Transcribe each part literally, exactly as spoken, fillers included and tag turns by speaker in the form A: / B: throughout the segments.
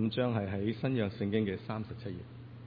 A: 五章係喺新約聖經嘅三十七頁。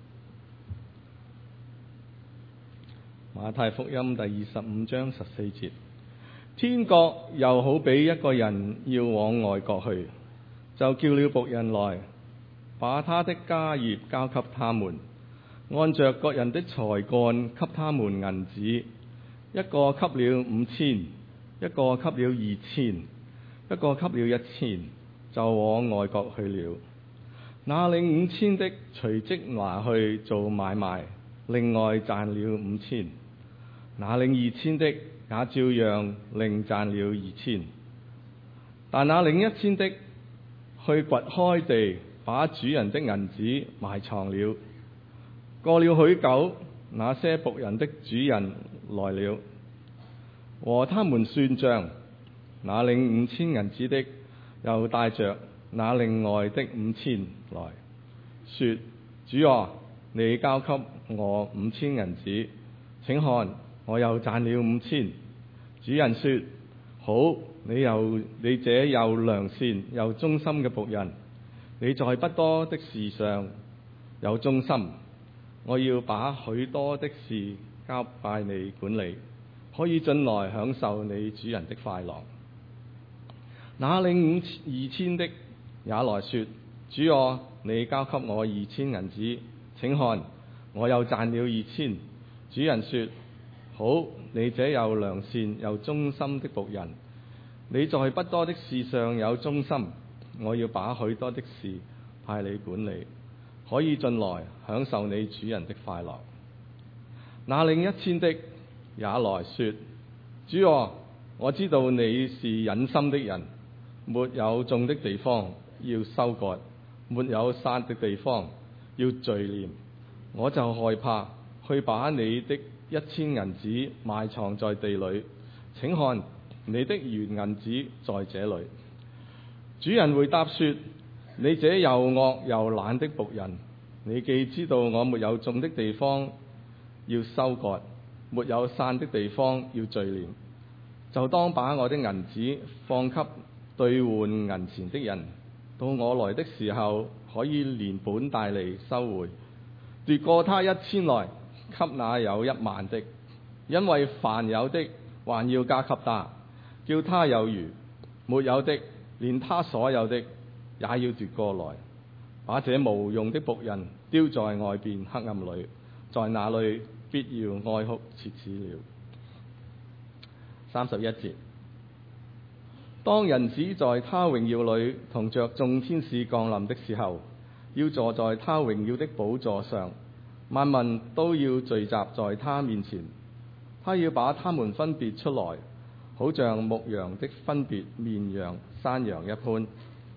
A: 馬太福音第二十五章十四節，天國又好比一個人要往外國去，就叫了僕人來，把他的家業交給他們，按着各人的才幹給他們銀子，一個給了五千，一個給了二千，一個給了一千，就往外國去了。那領五千的隨即拿去做買賣，另外賺了五千。那領二千的也照樣另賺了二千。但那領一千的去掘開地，把主人的銀子埋藏了。過了許久，那些僕人的主人來了，和他們算賬。那領五千銀子的又帶着那另外的五千來，說：主啊，你交給我五千銀子，請看，我又賺了五千。主人說：好，你又你這又良善又忠心嘅僕人，你在不多的事上有忠心，我要把許多的事交派你管理，可以進來享受你主人的快樂。那領五二千的也來說：主啊，你交給我二千銀子，請看，我又賺了二千。主人說：好，你這又良善又忠心的僕人，你在不多的事上有忠心，我要把許多的事派你管理，可以進來享受你主人的快樂。那領一千的也來說：主啊，我知道你是忍心的人，沒有種的地方要收割，沒有散的地方要聚斂，我就害怕，去把你的一千銀子埋藏在地裏，請看，你的原銀子在這裏。主人回答說：你這又惡又懶的僕人，你既知道我沒有種的地方要收割，沒有散的地方要聚斂，就當把我的銀子放給兌換銀錢的人，到我來的時候可以連本帶利收回，奪過他一千來，給那有一萬的，因為凡有的還要加給他，叫他有餘；沒有的，連他所有的也要奪過來。把這無用的僕人丟在外邊黑暗裏，在那裏必要哀哭切齒了。三十一節，當人子在他榮耀裏同着眾天使降臨的時候，要坐在他榮耀的寶座上，萬民都要聚集在他面前。他要把他們分別出來，好像牧羊的分別綿羊山羊一般，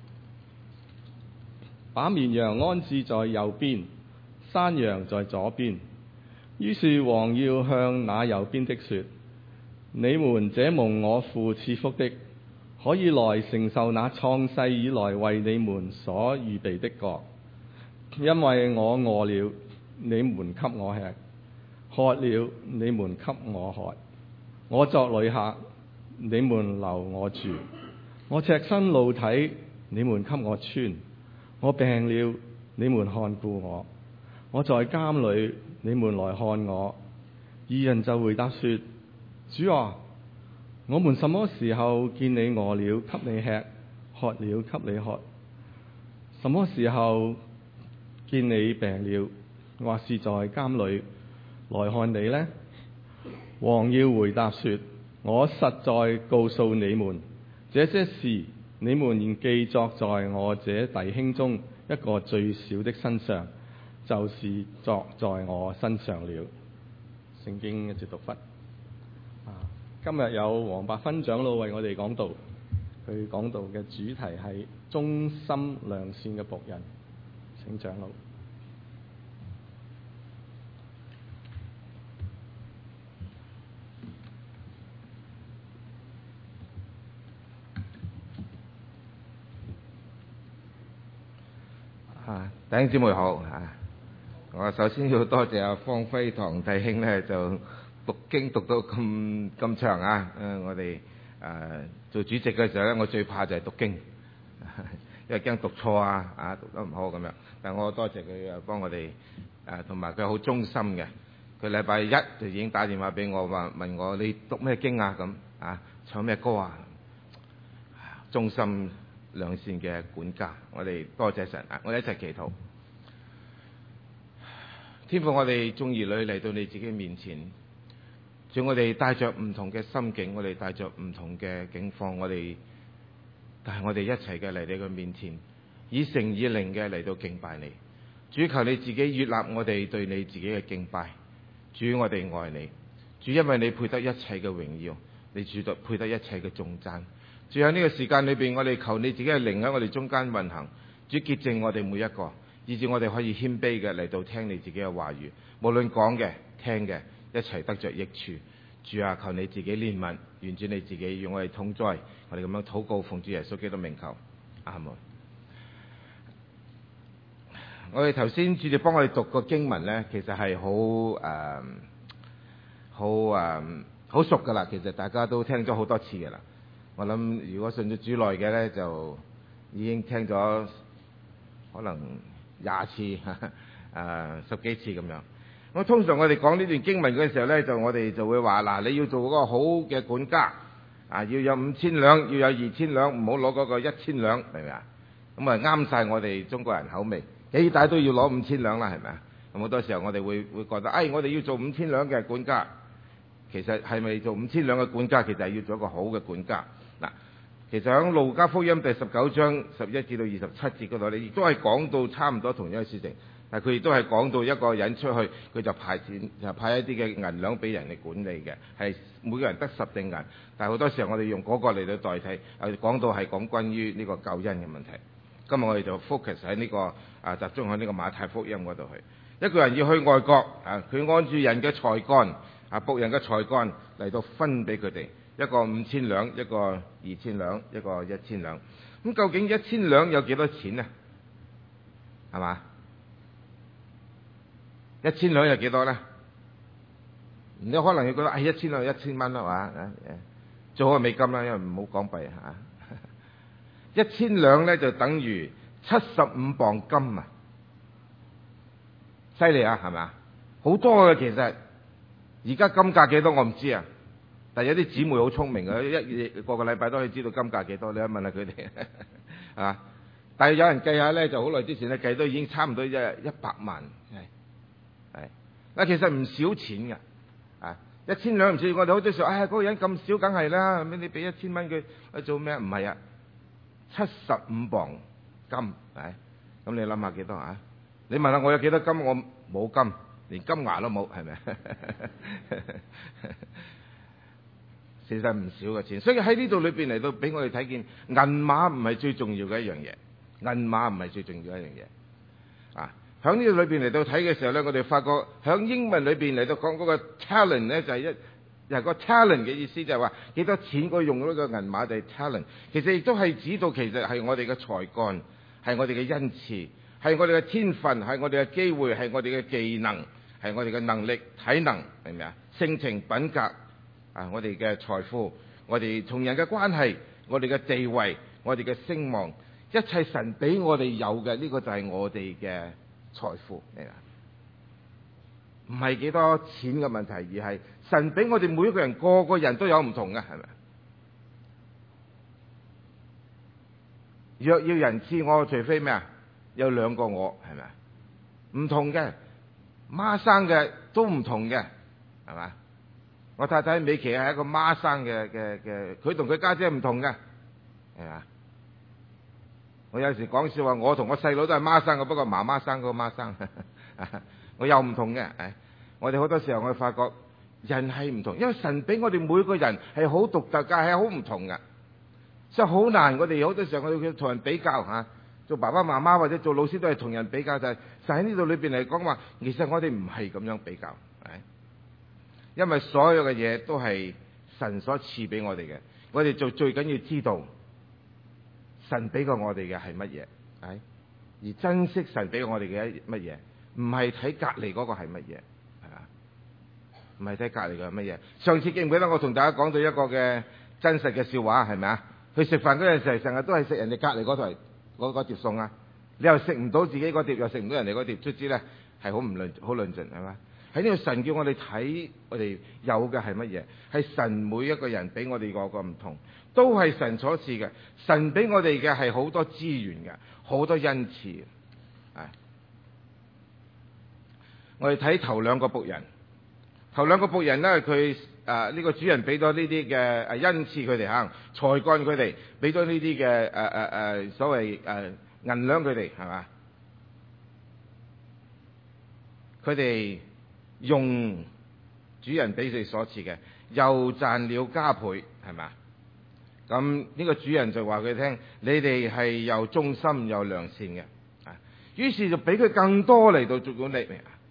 A: 把綿羊安置在右邊，山羊在左邊。於是王要向那右邊的說：你們這蒙我父賜福的，可以來承受那創世以來為你們所預備的國，因為我餓了，你們給我吃；渴了，你們給我喝；我作旅客，你們留我住；我赤身露體，你們給我穿；我病了，你們看顧我；我在監裏，你們來看我。二人就回答說：主啊，我們什麼時候見你餓了，給你吃；渴了，給你喝？什麼時候見你病了，或是在監裏來看你呢？王要回答說：我實在告訴你們，這些事你們現記作在我這弟兄中一個最小的身上，就是作在我身上了。聖經一節讀畢。今日有黃百芬長老為我哋講道，佢講道嘅主題係忠心良善嘅僕人。請長老。
B: 啊，弟兄姊妹好啊！我首先要多謝阿方輝堂弟兄咧，就讀經讀到咁咁長啊！誒，我哋誒做主席嘅時候咧，我最怕就係讀經， 因為驚讀錯啊，啊讀得唔好咁樣。但我多謝佢啊，幫我哋誒，同埋佢好忠心嘅。佢禮拜一就已經打電話俾我話問我你讀咩經啊咁啊，唱咩歌啊，忠心良善嘅管家，我哋多謝神啊！我哋一齊祈禱。天父，我哋眾兒女嚟到你自己面前，主，我哋帶着唔同嘅心境，我哋帶着唔同嘅境況，我哋但係我哋一齊嘅嚟你嘅面前，以誠以靈嘅嚟到敬拜你。主，求你自己悅納我哋對你自己嘅敬拜。主，我哋愛你。主，因為你配得一切嘅榮耀，你主得配得一切嘅頌讚。主，喺呢個時間裏邊，我哋求你自己嘅靈喺我哋中間運行。主，潔淨我哋每一個，以致我哋可以謙卑嘅嚟到聽你自己嘅話語，無論講嘅、聽嘅，一齊得着益處。主啊，求你自己憐憫，願主你自己與我哋同在。我哋咁樣禱告，奉主耶穌基督名求，阿門。我哋頭先主你幫我哋讀個經文呢，其實係好誒，好誒，好熟噶啦。其實大家都聽咗好多次噶啦。我諗如果信咗主耐嘅呢，就已經聽咗可能廿次、誒、呃、十幾次咁樣。咁通常我哋講呢段經文嘅時候呢，就我哋就會話嗱，你要做嗰個好嘅管家啊，要有五千兩，要有二千兩，唔好攞嗰個一千兩，係咪啊？咁啊啱晒我哋中國人口味。幾大都要攞五千兩啦，係咪啊？咁好多時候我哋會會覺得，哎，我哋要做五千兩嘅管家。其實係咪做五千兩嘅管家？其實係要做一個好嘅管家。嗱，其實喺路加福音第十九章十一至到二十七節嗰度，你亦都係講到差唔多同樣嘅事情。但係佢亦都係講到一個人出去，佢就派錢，就派一啲嘅銀兩俾人嚟管理嘅，係每個人得十錠銀。但係好多時候我哋用嗰個嚟到代替，誒講到係講關於呢個救恩嘅問題。今日我哋就 focus 喺呢個啊，集中喺呢個馬太福音嗰度去。一個人要去外國啊，佢按住人嘅才幹啊，僕人嘅才幹嚟到分俾佢哋，一個五千兩，一個二千兩，一個一千兩。咁究竟一千兩有幾多錢呢？係嘛？一千兩有幾多呢？你可能要覺得係一千兩一千蚊啦，係嘛？最好係美金啦，因為唔好港幣嚇。一千兩咧就等於七十五磅金啊，犀利啊，係咪啊？好多嘅其實，而家金價幾多我唔知啊，但係有啲姊妹好聰明嘅，一個個禮拜都可以知道金價幾多，你一問下佢哋啊。但係有人計下咧，就好耐之前咧計都已經差唔多一一百萬，係係嗱，其實唔少錢㗎啊！一千兩唔少，我哋好多時候，哎呀嗰個人咁少，梗係啦，咁你俾一千蚊佢去做咩？唔係啊！七十五磅金，係咁你諗下幾多啊？你問下我有幾多金？我冇金，連金牙都冇，係咪？其實唔少嘅錢，所以喺呢度裏邊嚟到俾我哋睇見，銀碼唔係最重要嘅一樣嘢，銀碼唔係最重要嘅一樣嘢。啊，喺呢度裏邊嚟到睇嘅時候咧，我哋發覺喺英文裏邊嚟到講嗰個 talent 咧，就係一。就係個 talent 嘅意思，就係話幾多錢佢用嗰個銀碼就係 talent。其實亦都係指到其實係我哋嘅才幹，係我哋嘅恩賜，係我哋嘅天分，係我哋嘅機會，係我哋嘅技能，係我哋嘅能力、體能，明唔明啊？性情、品格啊，我哋嘅財富，我哋同人嘅關係，我哋嘅地位，我哋嘅聲望，一切神俾我哋有嘅呢個就係我哋嘅財富，明唔明啊？唔係幾多錢嘅問題，而係神俾我哋每一個人，個個人都有唔同嘅，係咪？若要人似我，除非咩啊？有兩個我，係咪？唔同嘅，孖生嘅都唔同嘅，係嘛？我太太美琪係一個孖生嘅嘅嘅，佢同佢家姐唔同嘅，係嘛？我有時講笑話，我同我細佬都係孖生嘅，不過媽媽生嗰個孖生。我又唔同嘅，誒，我哋好多時候我發覺人係唔同，因為神俾我哋每個人係好獨特嘅，係好唔同嘅，所以好難。我哋好多時候我哋同人比較嚇，做爸爸媽媽或者做老師都係同人比較，就係神喺呢度裏邊嚟講話，其實我哋唔係咁樣比較，係，因為所有嘅嘢都係神所賜俾我哋嘅，我哋就最緊要知道神俾過我哋嘅係乜嘢，係，而珍惜神俾我哋嘅乜嘢。唔係睇隔離嗰個係乜嘢，係嘛？唔係睇隔離嘅乜嘢。上次記唔記得我同大家講到一個嘅真實嘅笑話，係咪啊？去食飯嗰陣時，成日都係食人哋隔離嗰台嗰嗰碟餸啊？你又食唔到自己嗰碟，又食唔到人哋嗰碟，卒之咧係好唔論好論盡係嘛？喺呢度神叫我哋睇我哋有嘅係乜嘢？係神每一個人俾我哋個個唔同，都係神所賜嘅。神俾我哋嘅係好多資源嘅，好多恩賜。係我哋睇頭兩個僕人，頭兩個僕人咧，佢誒呢個主人俾咗呢啲嘅誒恩賜佢哋嚇，才幹佢哋，俾咗呢啲嘅誒誒誒所謂誒銀兩佢哋係嘛？佢哋用主人俾佢所賜嘅，又賺了加倍，係嘛？咁呢個主人就話佢聽：你哋係又忠心又良善嘅，啊！於是就俾佢更多嚟到做管理。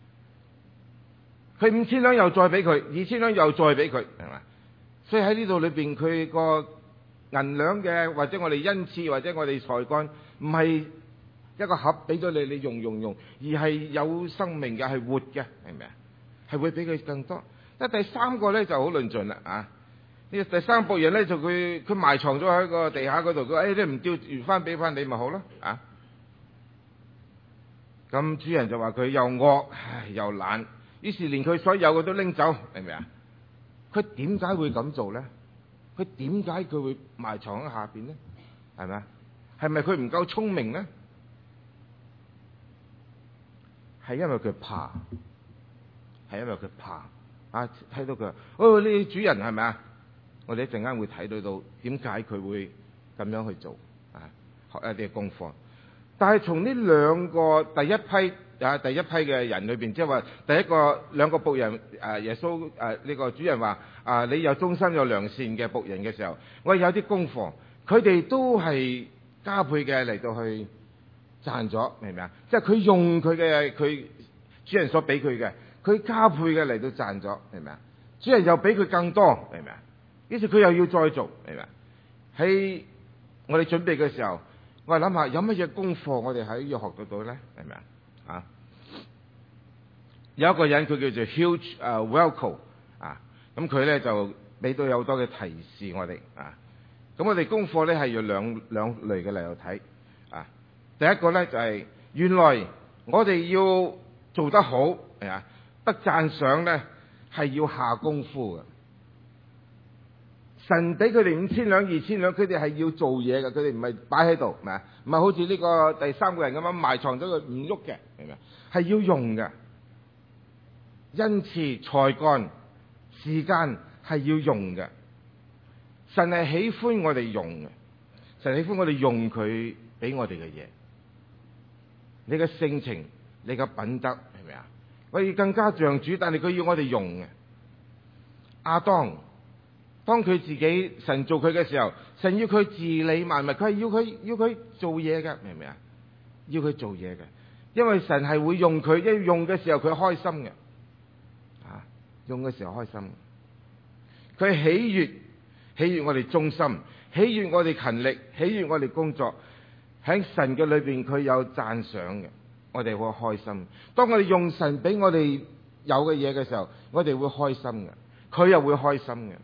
B: 佢五千兩又再俾佢，二千兩又再俾佢，係嘛？所以喺呢度裏邊，佢個銀兩嘅或者我哋恩賜或者我哋才幹，唔係一個盒俾咗你，你用用用，而係有生命嘅，係活嘅，係咪啊？係會俾佢更多。但第三個咧就好論盡啦，啊！呢個第三僕人咧就佢佢埋藏咗喺個地下嗰度，佢話：誒，你唔調完翻俾翻你咪好咯，啊！咁主人就話佢又惡唉又懶。於是連佢所有嘅都拎走，明唔明啊？佢點解會咁做咧？佢點解佢會埋藏喺下邊咧？係咪啊？係咪佢唔夠聰明咧？係因為佢怕，係因為佢怕啊！睇到佢哦，呢主人係咪啊？我哋一陣間會睇到到點解佢會咁樣去做啊？學一啲功課。但係從呢兩個第一批。啊！第一批嘅人裏邊，即係話第一個兩個僕人，誒耶穌誒呢個主人話：啊，你有忠心有良善嘅僕人嘅時候，我有啲功課，佢哋都係加倍嘅嚟到去賺咗，明唔明啊？即係佢用佢嘅佢主人所俾佢嘅，佢加倍嘅嚟到賺咗，明唔明啊？主人又俾佢更多，明唔明啊？於是佢又要再做，明唔明啊？喺我哋準備嘅時候，我哋諗下有乜嘢功課我哋喺要學得到咧？明唔明啊？啊！有一個人佢叫做 Hugh 誒 Welco 啊，咁佢咧就俾到有好多嘅提示我哋啊。咁我哋功課咧係要兩兩類嘅嚟到睇啊。第一個咧就係、是、原來我哋要做得好係啊，得讚賞咧係要下功夫嘅。神俾佢哋五千兩、二千兩，佢哋係要做嘢嘅，佢哋唔係擺喺度，係咪啊？唔係好似呢個第三個人咁樣埋藏咗佢唔喐嘅，明唔明？係要用嘅，恩賜、才幹、時間係要用嘅。神係喜歡我哋用嘅，神喜歡我哋用佢俾我哋嘅嘢。你嘅性情、你嘅品德，係咪啊？我要更加像主，但係佢要我哋用嘅。亞當。當佢自己神做佢嘅時候，神要佢治理萬物，佢係要佢要佢做嘢嘅，明唔明啊？要佢做嘢嘅，因為神係會用佢，一用嘅時候佢開心嘅，啊，用嘅時候開心。佢喜悅喜悅我哋忠心，喜悅我哋勤力，喜悅我哋工作。喺神嘅裏邊，佢有讚賞嘅，我哋會開心。當我哋用神俾我哋有嘅嘢嘅時候，我哋會開心嘅，佢又會開心嘅。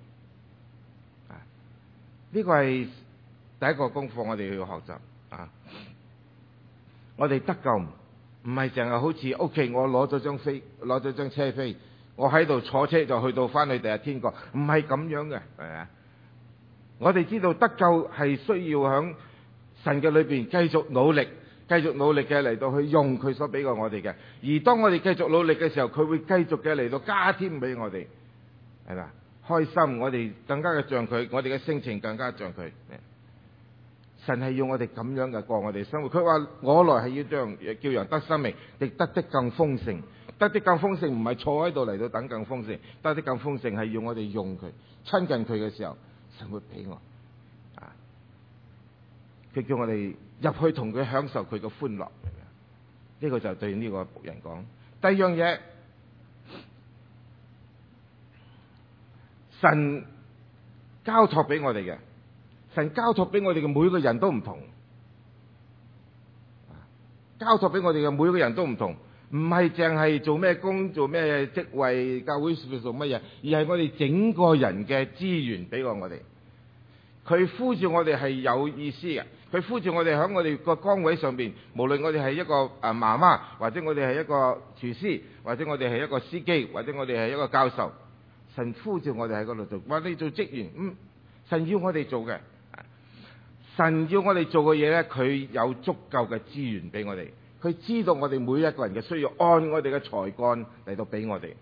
B: 呢個係第一個功課，我哋要學習啊！我哋得救唔係淨係好似屋企，我攞咗張飛，攞咗張車飛，我喺度坐車就去到翻去第日天國，唔係咁樣嘅，係咪啊？我哋知道得救係需要響神嘅裏邊繼續努力，繼續努力嘅嚟到去用佢所俾過我哋嘅。而當我哋繼續努力嘅時候，佢會繼續嘅嚟到加添俾我哋，係咪？開心，我哋更加嘅像佢，我哋嘅性情更加像佢。神係要我哋咁樣嘅過我哋生活。佢話我來係要將叫人得生命，亦得的更豐盛。得的更豐盛唔係坐喺度嚟到等更豐盛，得的更豐盛係要我哋用佢，親近佢嘅時候，神會俾我。啊，佢叫我哋入去同佢享受佢嘅歡樂。呢個就對呢個僕人講。第二樣嘢。神交託俾我哋嘅，神交託俾我哋嘅每個人都唔同，交託俾我哋嘅每個人都唔同，唔係淨係做咩工、做咩職位、教會做乜嘢，而係我哋整個人嘅資源俾過我哋。佢呼召我哋係有意思嘅， 佢呼召我哋喺我哋個崗位上邊，無論我哋係一個啊媽媽，或者我哋係一個廚師，或者我哋係一個司機，或者我哋係一個教授，神呼召我哋喺嗰度做，話你做職員，嗯，神要我哋做嘅，神要我哋做嘅嘢咧，佢有足夠嘅資源俾我哋，佢知道我哋每一個人嘅需要，按我哋嘅才幹嚟到俾我哋，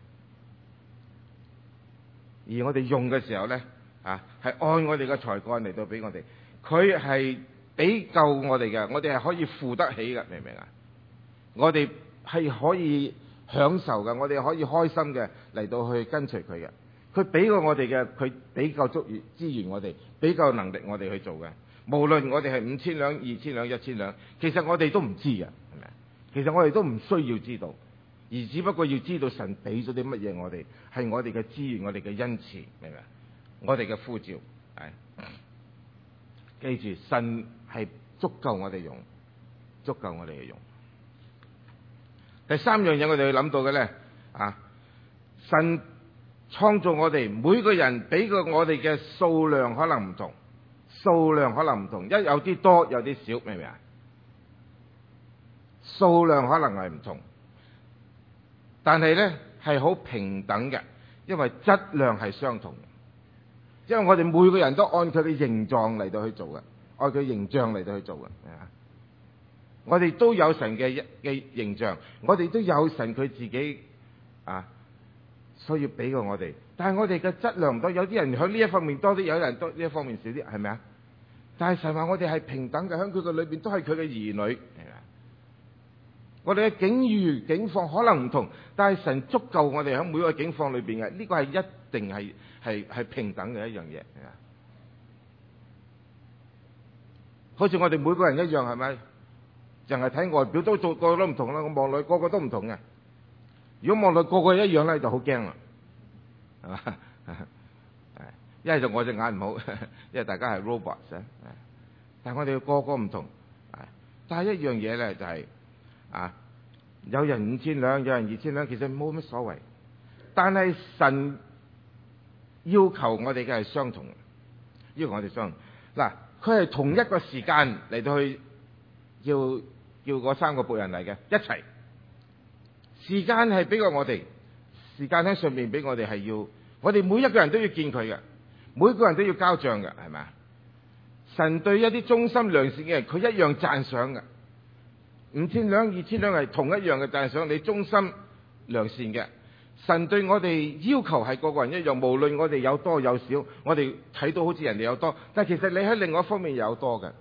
B: 而我哋用嘅時候咧，啊，係按我哋嘅才幹嚟到俾我哋。佢係俾夠我哋嘅，我哋係可以付得起嘅，明唔明啊？我哋係可以享受嘅，我哋可以開心嘅嚟到去跟隨佢嘅。佢俾過我哋嘅，佢俾夠足資源我哋，俾夠能力我哋去做嘅。無論我哋係五千兩、二千兩、一千兩，其實我哋都唔知嘅，係咪？其實我哋都唔需要知道，而只不過要知道神俾咗啲乜嘢我哋，係我哋嘅資源，我哋嘅恩賜，明唔明？我哋嘅呼召係。記住，神係足夠我哋用，足夠我哋去用。第三樣嘢我哋要諗到嘅咧，啊，神創造我哋每個人俾個我哋嘅數量可能唔同，數量可能唔同，一有啲多，有啲少，明唔明啊？數量可能係唔同，但係咧係好平等嘅，因為質量係相同。因為我哋每個人都按佢嘅形狀嚟到去做嘅，按佢形象嚟到去做嘅。我哋都有神嘅嘅形象，我哋都有神佢自己啊，所以俾過我哋。但係我哋嘅質量唔多，有啲人喺呢一方面多啲，有啲人多呢一方面少啲，係咪啊？但係神話我哋係平等嘅，喺佢嘅裏邊都係佢嘅兒女。係咪？我哋嘅境遇境況可能唔同，但係神足夠我哋喺每個境況裏邊嘅，呢個係一定係係係平等嘅一樣嘢。好似我哋每個人一樣，係咪？淨係睇外表都做個個都唔同啦，我望落個個都唔同嘅。如果望落個個一樣咧，就好驚啦，係嘛？一係就我隻眼唔好，因為大家係 robots 啊。但係我哋個個唔同，但係一樣嘢咧就係、是。啊！有人五千兩，有人二千兩，其實冇乜所謂。但係神要求我哋嘅係相同嘅，要求我哋相同。嗱，佢係同一個時間嚟到去叫叫嗰三個僕人嚟嘅一齊。時間係俾過我哋，時間喺上面俾我哋係要，我哋每一個人都要見佢嘅，每個人都要交賬嘅，係咪啊？神對一啲忠心良善嘅人，佢一樣讚賞嘅。五千兩、二千兩係同一樣嘅，但係想你忠心良善嘅。神對我哋要求係個個人一樣，無論我哋有多有少，我哋睇到好似人哋有多，但係其實你喺另外一方面有多嘅，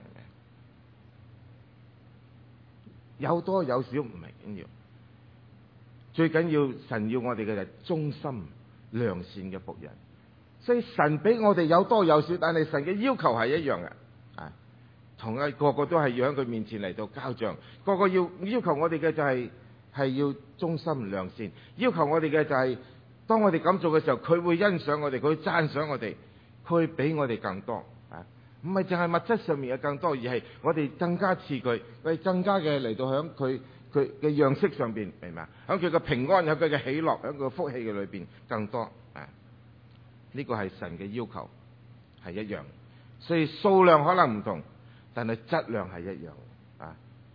B: 有多有少唔係緊要，最緊要神要我哋嘅就係忠心良善嘅僕人。所以神俾我哋有多有少，但係神嘅要求係一樣嘅。同一個個都係要喺佢面前嚟到交賬，個個要要求我哋嘅就係係要忠心良善，要求我哋嘅就係當我哋咁做嘅時候，佢會欣賞我哋，佢會讚賞我哋，佢會俾我哋更多啊！唔係淨係物質上面嘅更多，而係我哋更加似佢，我哋更加嘅嚟到響佢佢嘅樣式上邊，明嘛？響佢嘅平安，響佢嘅喜樂，響佢嘅福氣嘅裏邊更多啊！呢個係神嘅要求係一樣，所以數量可能唔同。但係質量係一樣啊！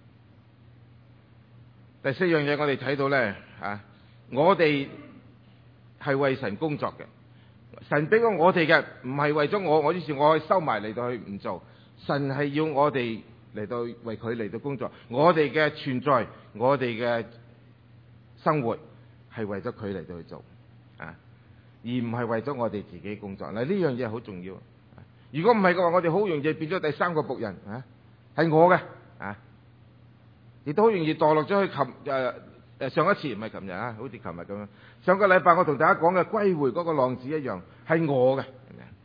B: 第四樣嘢我哋睇到咧啊，我哋係為神工作嘅。神俾咗我哋嘅唔係為咗我，我於是我可以收埋嚟到去唔做。神係要我哋嚟到為佢嚟到工作。我哋嘅存在，我哋嘅生活係為咗佢嚟到去做啊，而唔係為咗我哋自己工作。嗱，呢樣嘢好重要。如果唔係嘅話，我哋好容易變咗第三個僕人啊，係我嘅啊，亦都好容易墮落咗去琴誒誒上一次唔係琴日啊，好似琴日咁樣。上個禮拜我同大家講嘅歸回嗰個浪子一樣，係我嘅，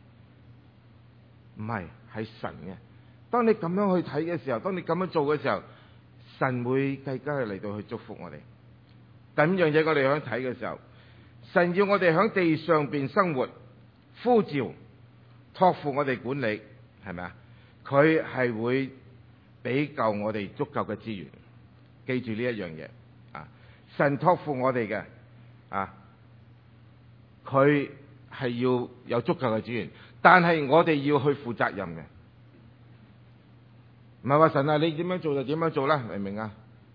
B: 唔係係神嘅。當你咁樣去睇嘅時候，當你咁樣做嘅時候，神會更加嚟到去祝福我哋。第五樣嘢我哋想睇嘅時候，神要我哋喺地上邊生活，呼召。託付我哋管理，係咪啊？佢係會俾夠我哋足夠嘅資源。記住呢一樣嘢啊！神託付我哋嘅啊，佢係要有足夠嘅資源，但係我哋要去負責任嘅。 唔係話神啊，你點樣做就點樣做啦，明唔明啊？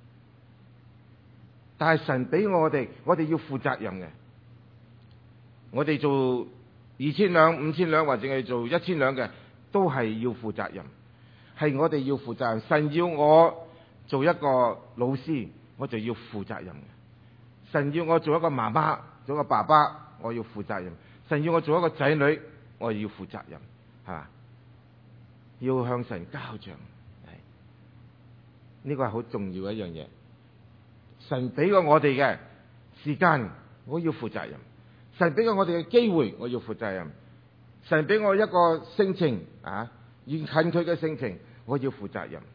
B: 但係神俾我哋，我哋要負責任嘅。我哋做二千兩、五千兩，或者係做一千兩嘅，都係要負責任。係我哋要負責任。神要我做一個老師，我就要負責任嘅。神要我做一個媽媽，做一個爸爸，我要負責任。神要我做一個仔女，我要負責任，係嘛？要向神交賬，係呢個係好重要嘅一樣嘢。神俾過我哋嘅時間，我要負責任；神俾過我哋嘅機會，我要負責任；神俾我一個性情啊，要近佢嘅性情，我要負責任。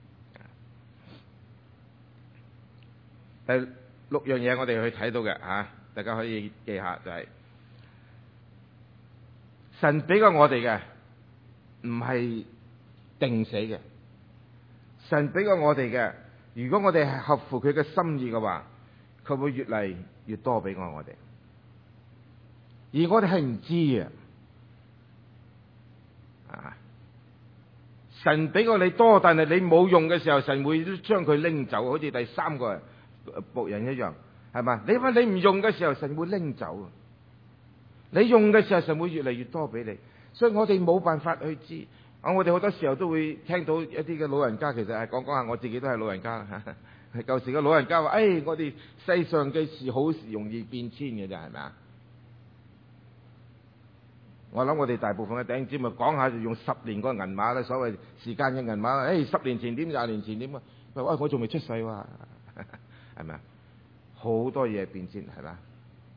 B: 第六樣嘢我哋去睇到嘅啊，大家可以記下，就係、是、神俾過我哋嘅唔係定死嘅，神俾過我哋嘅，如果我哋係合乎佢嘅心意嘅話，佢會越嚟越多俾我我哋，而我哋係唔知嘅。啊，神俾過你多，但係你冇用嘅時候，神會將佢拎走，好似第三個僕人一樣，係嘛？你話你唔用嘅時候，神會拎走；你用嘅時候，神會越嚟越多俾你。所以我哋冇辦法去知。啊，我哋好多時候都會聽到一啲嘅老人家，其實係講講下，我自己都係老人家啦。係舊時嘅老人家話：，誒、哎，我哋世上嘅事好容易變遷嘅啫，係咪啊？我諗我哋大部分嘅弟兄姊妹講下就用十年個銀碼啦，所謂時間嘅銀碼。誒、哎，十年前點，廿年前點啊？喂，我仲未出世喎，係咪啊？好多嘢變遷，係嘛？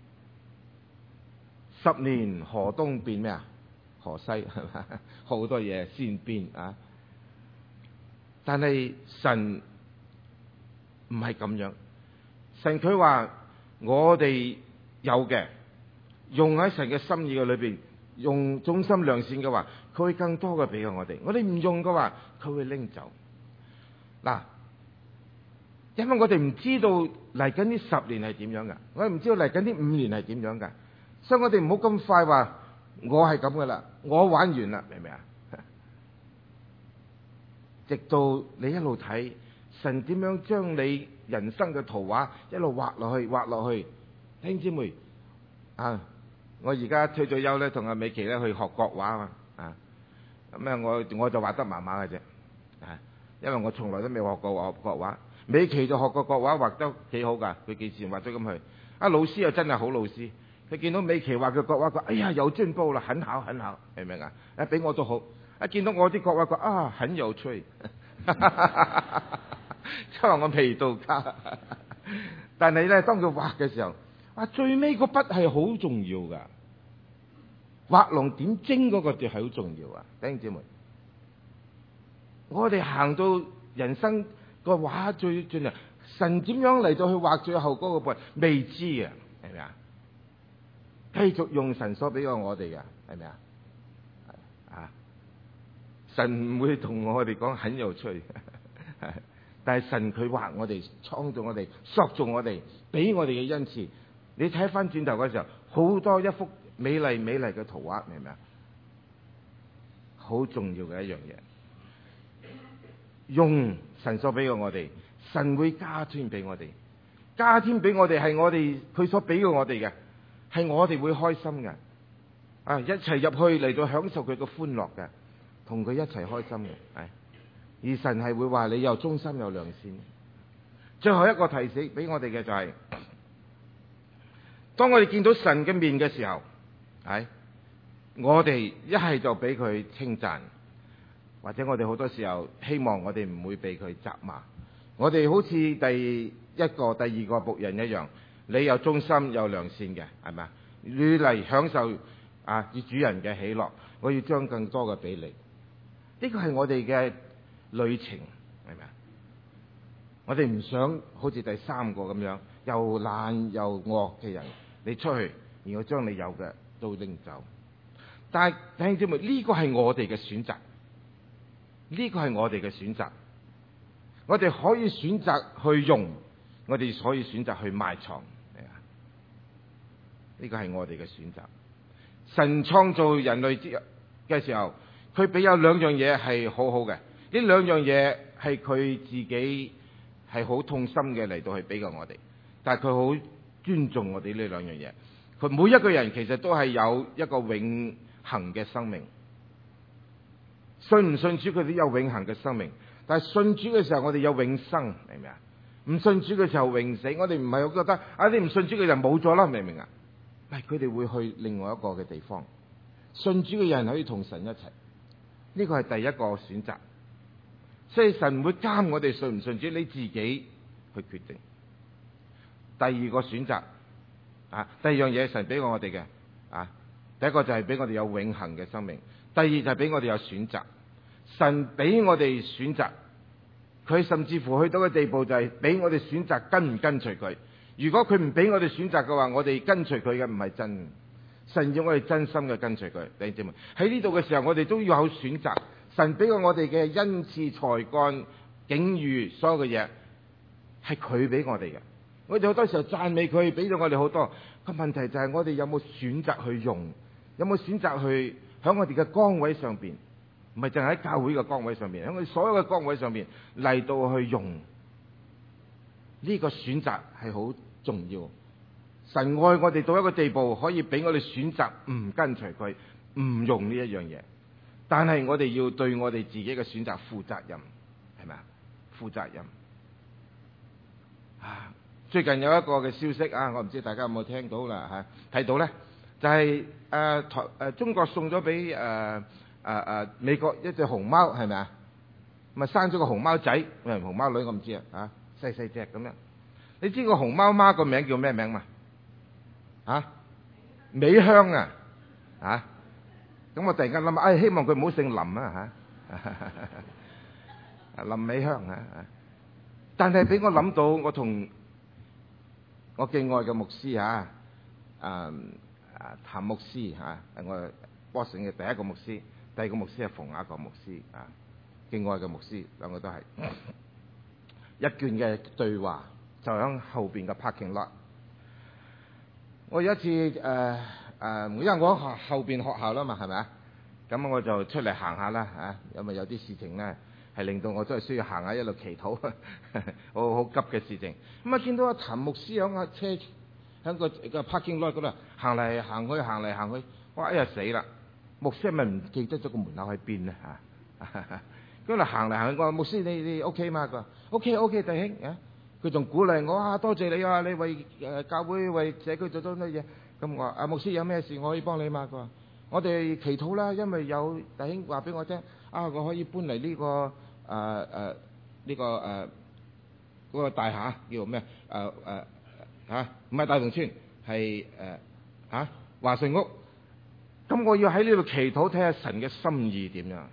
B: 十年河東變咩啊？河西，係嘛？好多嘢先變啊！但係神唔係咁樣，神佢話我哋有嘅，用喺神嘅心意嘅裏邊，用忠心良善嘅話，佢會更多嘅俾我哋。我哋唔用嘅話，佢會拎走。嗱，因為我哋唔知道嚟緊呢十年係點樣噶，我哋唔知道嚟緊呢五年係點樣噶，所以我哋唔好咁快話我係咁噶啦，我玩完啦，明唔明啊？直到你一路睇神點樣將你人生嘅圖畫一路畫落去，畫落去。弟兄姊妹啊，我而家退咗休咧，同阿美琪咧去學國畫啊，啊咁啊，我我就畫得麻麻嘅啫，啊，因為我從來都未學過畫國畫。美琪就學過國畫，畫得幾好噶，佢幾時畫咗咁去。啊，老師又真係好老師，佢見到美琪畫嘅國畫，佢哎呀有進步啦，很好很好，明唔明啊？誒，比我都好。一見到我啲國畫，佢啊很有趣，即係話我未到家。但係咧，當佢畫嘅時候，啊最尾個筆係好重要噶，畫龍點睛嗰個就係好重要啊！弟兄姊妹，我哋行到人生個畫最盡啊，神點樣嚟到去畫最後嗰個筆，未知嘅，係咪啊？繼續用神所俾過我哋嘅，係咪啊？啊！神唔會同我哋講很有趣，但係神佢畫我哋，創造我哋，塑造我哋，俾我哋嘅恩賜。你睇翻轉頭嘅時候，好多一幅美麗美麗嘅圖畫，明唔明啊？好重要嘅一樣嘢，用神所俾過我哋，神會加添俾我哋，加添俾我哋係我哋佢所俾過我哋嘅，係我哋會開心嘅，啊一齊入去嚟到享受佢嘅歡樂嘅。同佢一齊開心嘅，係而神係會話你又忠心又良善。最後一個提醒俾我哋嘅就係、是，當我哋見到神嘅面嘅時候，係我哋一係就俾佢稱讚，或者我哋好多時候希望我哋唔會俾佢責罵。我哋好似第一個、第二個僕人一樣，你又忠心又良善嘅，係咪啊？你嚟享受啊，與主人嘅喜樂，我要將更多嘅俾你。呢個係我哋嘅旅程，係咪啊？我哋唔想好似第三個咁樣又懶又惡嘅人，你出去，然後將你有嘅都拎走。但係弟兄姊妹，呢個係我哋嘅選擇，呢個係我哋嘅選擇。我哋可以選擇去用，我哋可以選擇去埋藏，係啊？呢個係我哋嘅選擇。神創造人類嘅時候，佢俾有兩樣嘢係好好嘅， 呢兩樣嘢係佢自己係好痛心嘅嚟到去俾過我哋，但係佢好尊重我哋呢兩樣嘢。佢每一個人其實都係有一個永恆嘅生命，信唔信主佢哋有永恆嘅生命，但係信主嘅時候我哋有永生，明唔明啊？唔信主嘅時候永死，我哋唔係覺得啊你唔信主嘅人冇咗啦，明唔明啊？係佢哋會去另外一個嘅地方，信主嘅人可以同神一齊，呢個係第一個選擇。所以神唔會監我哋信唔信主，你自己去決定。第二個選擇啊，第二樣嘢神俾我哋嘅啊，第一個就係俾我哋有永恆嘅生命，第二就係俾我哋有選擇。神俾我哋選擇，佢甚至乎去到嘅地步就係俾我哋選擇跟唔跟隨佢。如果佢唔俾我哋選擇嘅話，我哋跟隨佢嘅唔係真。神要我哋真心嘅跟隨佢。弟兄姊妹喺呢度嘅時候，我哋都要有選擇。神俾過我哋嘅恩賜、才幹、境遇，所有嘅嘢係佢俾我哋嘅。我哋好多時候讚美佢，俾咗我哋好多。個問題就係我哋有冇選擇去用，有冇選擇去喺我哋嘅崗位上邊，唔係淨係喺教會嘅崗位上邊，喺我哋所有嘅崗位上邊嚟到去用。呢個選擇係好重要。神愛我哋到一個地步，可以俾我哋選擇唔跟隨佢，唔用呢一樣嘢。但係我哋要對我哋自己嘅選擇負責任，係咪啊？負責任啊！最近有一個嘅消息啊，我唔知大家有冇聽到啦嚇？睇到咧，就係誒台誒中國送咗俾誒誒誒美國一隻熊貓，係咪啊？咁啊生咗個熊貓仔，誒熊貓女我唔知啊，嚇細細隻咁樣。你知個熊貓媽個名叫咩名嘛？啊，美香啊，啊！咁我突然間諗，哎，希望佢唔好姓林啊嚇，林美香啊！但係俾我諗到，我同我敬愛嘅牧師嚇，啊啊譚牧師嚇，係我波城嘅第一個牧師，第二個牧師係馮雅各牧師啊，敬愛嘅牧師兩個都係一段嘅對話，就喺後邊嘅 parking lot。我有一次誒。呃誒，因為我學後邊學校啦嘛，係咪啊？咁我就出嚟行下啦嚇，因為有啲事情咧係令到我真係需要行下一路祈禱，好好急嘅事情。咁啊，見到阿譚牧師喺個車喺個個 parking lot 嗰度行嚟行去行嚟行去，哇！哎呀死啦！牧師係咪唔記得咗個門口喺邊咧嚇？咁啊行嚟行去，我話牧師你你 OK 嘛？佢話 OK OK 弟兄啊，佢仲鼓勵我啊，多謝你啊，你為誒教會為社區做咗乜嘢？咁我話阿牧師有咩事我可以幫你嘛？佢話我哋祈禱啦，因為有弟兄話俾我聽，啊我可以搬嚟呢、這個誒誒呢個誒嗰、呃那個大廈叫咩？誒誒嚇唔係大同村，係誒嚇華順屋。咁我要喺呢度祈禱，睇下神嘅心意點樣。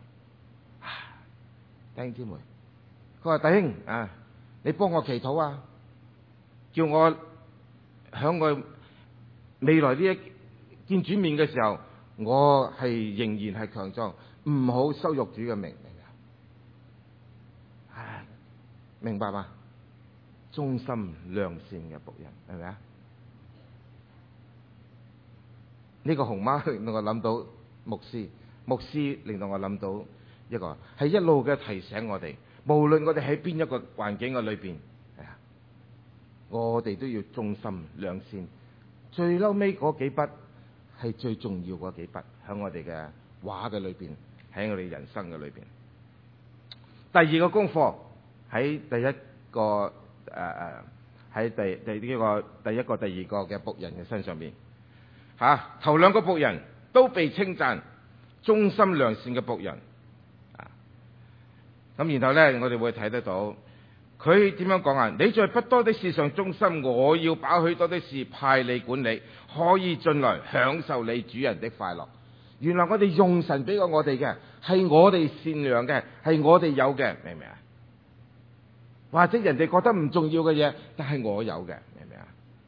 B: 弟兄姊妹，佢話弟兄啊，你幫我祈禱啊，叫我響我未來呢一見主面嘅時候，我係仍然係強壯，唔好羞辱主嘅名。唉，明白嗎？忠心良善嘅僕人，係咪啊？呢個熊貓令到我諗到牧師，牧師令到我諗到一個係一路嘅提醒我哋，無論我哋喺邊一個環境嘅裏邊，係啊，我哋都要忠心良善。最嬲尾嗰幾筆係最重要嗰幾筆，喺我哋嘅話嘅裏邊，喺我哋人生嘅裏邊。第二個功課喺第一個誒誒喺第第呢個第一個第二個嘅僕人嘅身上邊嚇、啊，頭兩個僕人都被稱讚忠心良善嘅僕人啊。咁然後咧，我哋會睇得到。佢點樣講啊？你在不多的事上忠心，我要把許多的事派你管理，可以進來享受你主人的快樂。原來我哋用神俾過我哋嘅，係我哋善良嘅，係我哋有嘅，明唔明啊？或者人哋覺得唔重要嘅嘢，但係我有嘅，明唔明啊？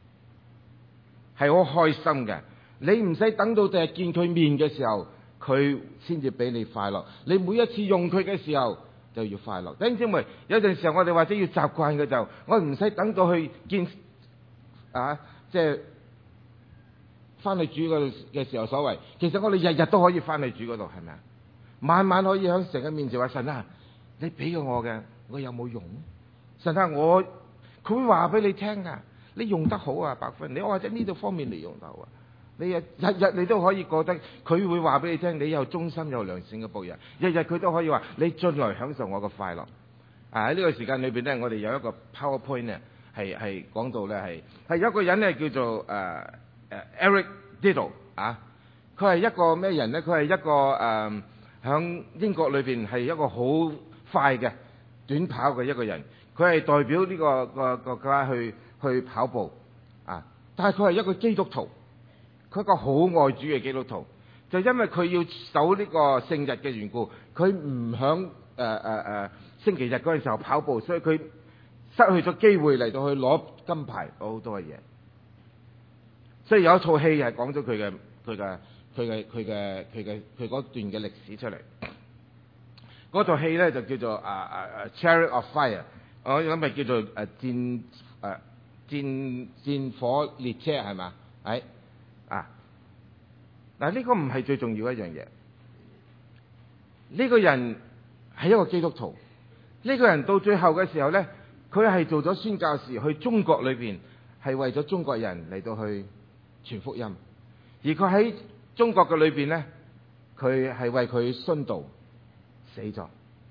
B: 係好開心嘅。你唔使等到第日見佢面嘅時候，佢先至俾你快樂。你每一次用佢嘅時候，就要快樂。弟兄姊妹，有陣時候我哋或者要習慣嘅就，我唔使等到去見啊，即係翻去主嗰度嘅時候所謂。其實我哋日日都可以翻去主嗰度，係咪啊？晚晚可以喺神嘅面前話神啊， 你俾咗我嘅，我有冇用？神啊，我佢會話俾你聽噶，你用得好啊，百分，你或者呢度方面你用得好啊，你日日日你都可以覺得佢會話俾你聽，你有忠心有良善嘅僕人，日日佢都可以話你進來享受我嘅快樂。啊，喺呢個時間裏邊咧，我哋有一個 PowerPoint 咧，係係講到咧係係有一個人咧叫做誒誒、uh, Eric Diddle 啊，佢係一個咩人咧？佢係一個誒響、uh, 英國裏邊係一個好快嘅短跑嘅一個人，佢係代表呢個個國家去去跑步啊！但係佢係一個基督徒，佢係一個好愛主嘅基督徒，就因為佢要守呢個聖日嘅緣故，佢唔響誒誒誒星期日嗰陣時候跑步，所以佢失去咗機會嚟到去攞金牌好多嘢。所以有一套戲係講咗佢嘅佢嘅佢嘅佢嘅佢嘅佢嗰段嘅歷史出嚟。嗰套戲咧就叫做啊啊啊 Chariot of Fire， 我諗咪叫做誒戰誒戰戰火列車係嘛？係啊，嗱呢個唔係最重要一樣嘢。呢個人係一個基督徒，呢個人到最後嘅時候咧，佢係做咗宣教士，去中國裏邊係為咗中國人嚟到去傳福音，而佢喺中國嘅裏邊咧，佢係為佢殉道死咗。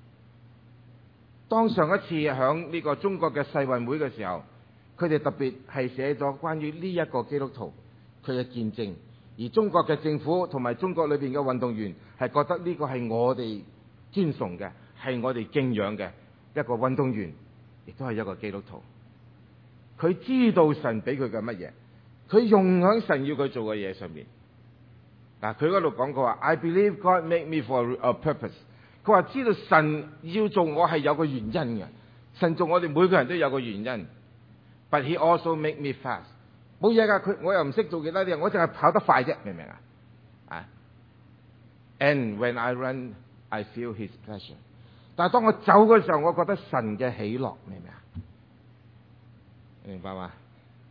B: 當上一次響呢個中國嘅世運會嘅時候，佢哋特別係寫咗關於呢一個基督徒佢嘅見證，而中國嘅政府同埋中國裏邊嘅運動員係覺得呢個係我哋尊崇嘅，係我哋敬仰嘅一個運動員，亦都係一個基督徒。佢知道神俾佢嘅乜嘢，佢用響神要佢做嘅嘢上面。嗱，佢嗰度講過話 I believe God made me for a purpose。佢話知道神要做我係有個原因嘅，神做我哋每個人都有個原因。But he also make me fast。冇嘢噶，佢我又唔識做其他啲嘢，我淨係跑得快啫，明唔明啊？啊 ，And when I run, I feel His pleasure。但係當我走嘅時候，我覺得神嘅喜樂，明唔明啊？明白嗎？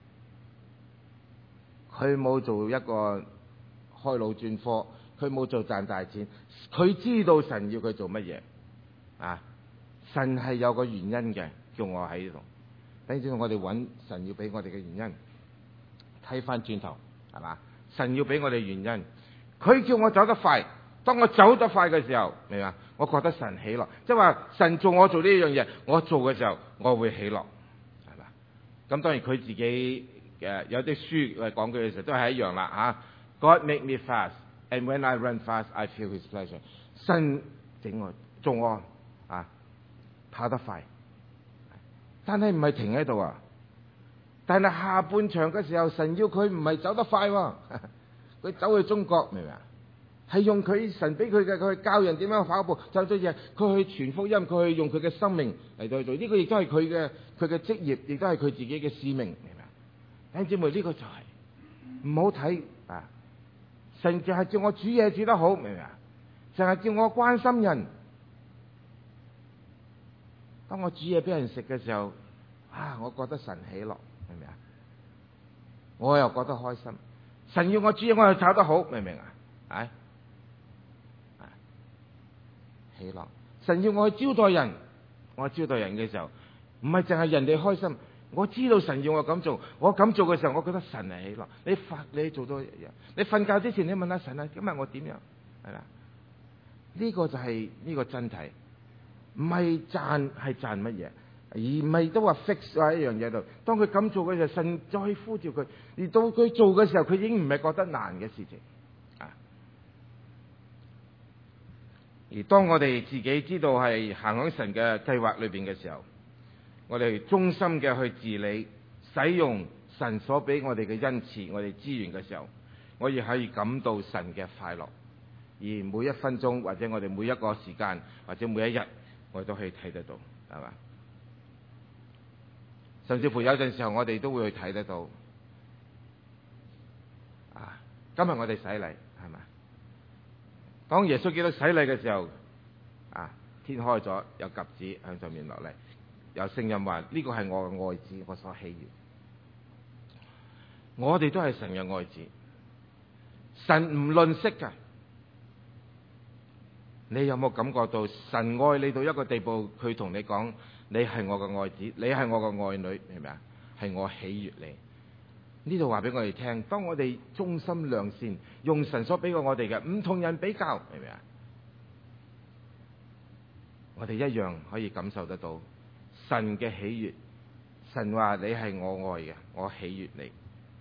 B: 佢冇做一個開腦轉科，佢冇做賺大錢，佢知道神要佢做乜嘢啊？神係有個原因嘅，叫我喺呢度。等陣我哋揾神要俾我哋嘅原因，睇翻轉頭係嘛？神要俾我哋原因，佢叫我走得快。當我走得快嘅時候，明嘛？我覺得神喜樂，即係話神做我做呢樣嘢，我做嘅時候我會喜樂，係嘛？咁當然佢自己誒有啲書嚟講佢嘅時候都係一樣啦嚇。God make me fast, and when I run fast, I feel His pleasure。神整我做我啊跑得快，但係唔係停喺度啊！但係下半場嘅時候，神要佢唔係走得快喎，佢走去中國，明唔明啊？係用佢神俾佢嘅，佢去教人點樣跑步，走咗嘢，佢去傳福音，佢去用佢嘅生命嚟到去做，呢個亦都係佢嘅佢嘅職業，亦都係佢自己嘅使命，明唔明啊？弟兄姊妹，呢個就係唔好睇啊！神就係叫我煮嘢煮得好，明唔明啊？就係叫我關心人。當我煮嘢俾人食嘅時候，啊，我覺得神喜樂，明唔明啊？我又覺得開心。神要我煮嘢，我又炒得好，明唔明啊？啊，喜樂。神要我去招待人，我招待人嘅時候，唔係淨係人哋開心。我知道神要我咁做，我咁做嘅時候，我覺得神係喜樂。你發你做到一樣，你瞓覺之前你問下神啊，今日我點樣？係啦，呢個就係呢個真諦。唔係讚係讚乜嘢，而唔係都話 fix 喺一樣嘢度。當佢咁做嘅時候，神再去呼召佢，而到佢做嘅時候，佢已經唔係覺得難嘅事情啊。而當我哋自己知道係行喺神嘅計劃裏邊嘅時候，我哋忠心嘅去治理、使用神所俾我哋嘅恩賜、我哋資源嘅時候，我亦可以感到神嘅快樂。而每一分鐘或者我哋每一個時間或者每一日，我哋都可以睇得到，係嘛？甚至乎有陣時候，我哋都會去睇得到。啊，今日我哋洗禮，係嘛？當耶穌基督洗禮嘅時候，啊，天開咗，有鴿子向上面落嚟，有聲音話：呢個係我嘅愛子，我所喜悅。我哋都係神嘅愛子，神唔吝嗇㗎。 你有冇感覺到神愛你到一個地步，佢同你講，你係我嘅愛子，你係我嘅愛女，係咪啊？係我喜悅你。呢度話俾我哋聽，當我哋忠心良善，用神所俾過我哋嘅，唔同人比較，係咪啊？我哋一樣可以感受得到神嘅喜悅。神話你係我愛嘅，我喜悅你。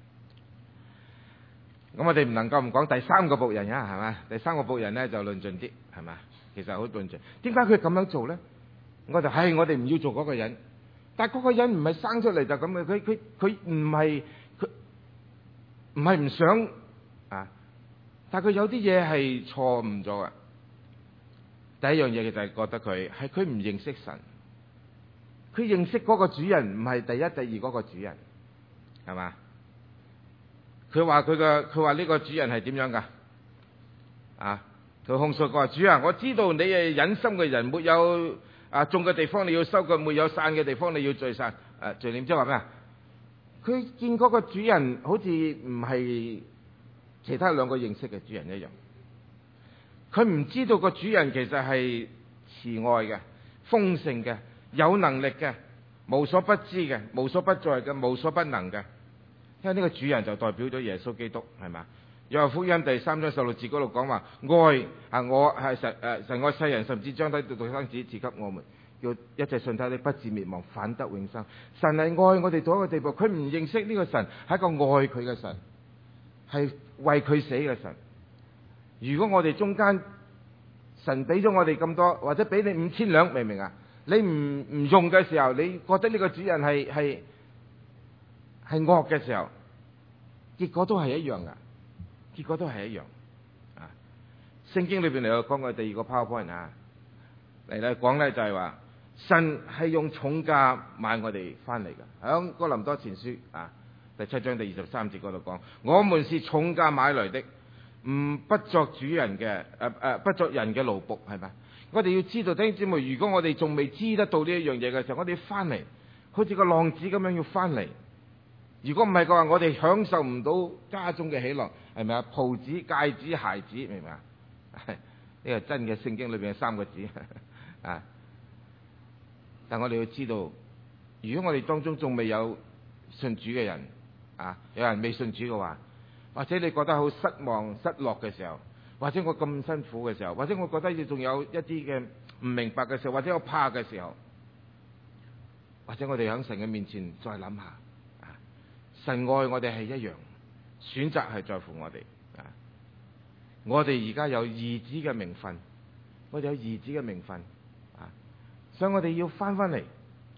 B: 咁我哋唔能夠唔講第三個僕人啊，係嘛？第三個僕人咧就論盡啲，係嘛？其實好論盡。點解佢咁樣做咧？我就係我哋唔要做嗰個人，但係嗰個人唔係生出嚟就咁嘅，佢佢佢唔係佢唔係唔想啊，但係佢有啲嘢係錯誤咗嘅。第一樣嘢就係覺得佢係佢唔認識神，佢認識嗰個主人唔係第一、第二嗰個主人，係嘛？佢話佢嘅佢話呢個主人係點樣噶？啊，佢控訴佢話：主啊，我知道你係忍心嘅人，沒有啊種嘅地方你要收割，沒有散嘅地方你要聚散。誒，聚念即係話咩啊？佢見嗰個主人好似唔係其他兩個認識嘅主人一樣，佢唔知道個主人其實係慈愛嘅、豐盛嘅、有能力嘅、無所不知嘅、無所不在嘅、無所不能嘅。因為呢個主人就代表咗耶穌基督，係嘛？約翰福音第三章十六節嗰度講話，愛啊，我係神誒，神愛世人，甚至將他獨生子賜給我們，叫一切信他的不至滅亡，反得永生。神係愛我哋到一個地步，佢唔認識呢個神係一個愛佢嘅神，係為佢死嘅神。如果我哋中間神俾咗我哋咁多，或者俾你五千兩，明唔明啊？你唔唔用嘅時候，你覺得呢個主人係係係惡嘅時候，結果都係一樣噶，結果都係一樣啊！聖經裏邊嚟講過第二個 PowerPoint 啊，嚟嚟講咧就係話神係用重價買我哋翻嚟嘅。響哥林多前書啊第七章第二十三節嗰度講，我們是重價買來的，唔不作主人嘅誒誒，不作人嘅奴僕，係咪？我哋要知道，弟兄姊妹，如果我哋仲未知得到呢一樣嘢嘅時候，我哋要翻嚟，好似個浪子咁樣要翻嚟。如果唔係嘅話，我哋享受唔到家中嘅喜樂，係咪啊？袍子、戒指、鞋子，明唔明啊？呢個真嘅聖經裏邊嘅三個字啊！但我哋要知道，如果我哋當中仲未有信主嘅人啊，有人未信主嘅話，或者你覺得好失望、失落嘅時候，或者我咁辛苦嘅時候，或者我覺得你仲有一啲嘅唔明白嘅時候，或者我怕嘅時候，或者我哋喺神嘅面前再諗下。神愛我哋係一樣，選擇係在乎我哋啊！我哋而家有兒子嘅名分，我哋有兒子嘅名分啊！所以我哋要翻翻嚟。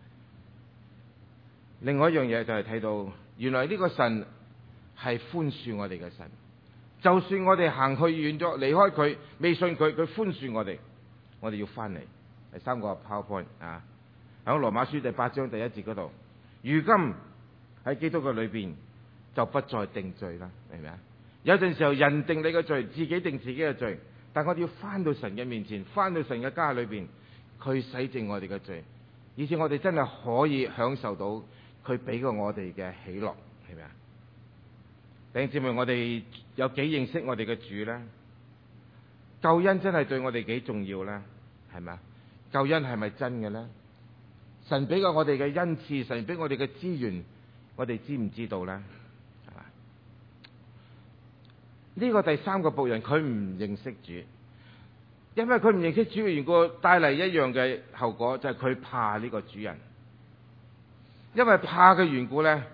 B: 另外一樣嘢就係睇到，原來呢個神係寬恕我哋嘅神，就算我哋行去遠咗，離開佢，未信佢，佢寬恕我哋，我哋要翻嚟。第三個 PowerPoint 啊，喺羅馬書第八章第一節嗰度，如今。喺基督嘅裏邊就不再定罪啦，明唔明啊？有陣時候人定你嘅罪，自己定自己嘅罪，但我哋要翻到神嘅面前，翻到神嘅家裏邊，佢洗淨我哋嘅罪，以至我哋真係可以享受到佢俾過我哋嘅喜樂，係咪啊？弟兄姊妹，我哋有幾認識我哋嘅主呢？救恩真係對我哋幾重要呢？係咪啊？救恩係咪真嘅呢？神俾過我哋嘅恩賜，神俾我哋嘅資源。我哋知唔知道呢？係嘛？呢個第三個僕人佢唔認識主，因為佢唔認識主嘅緣故，帶嚟一樣嘅後果就係佢怕呢個主人。因為怕嘅緣故呢，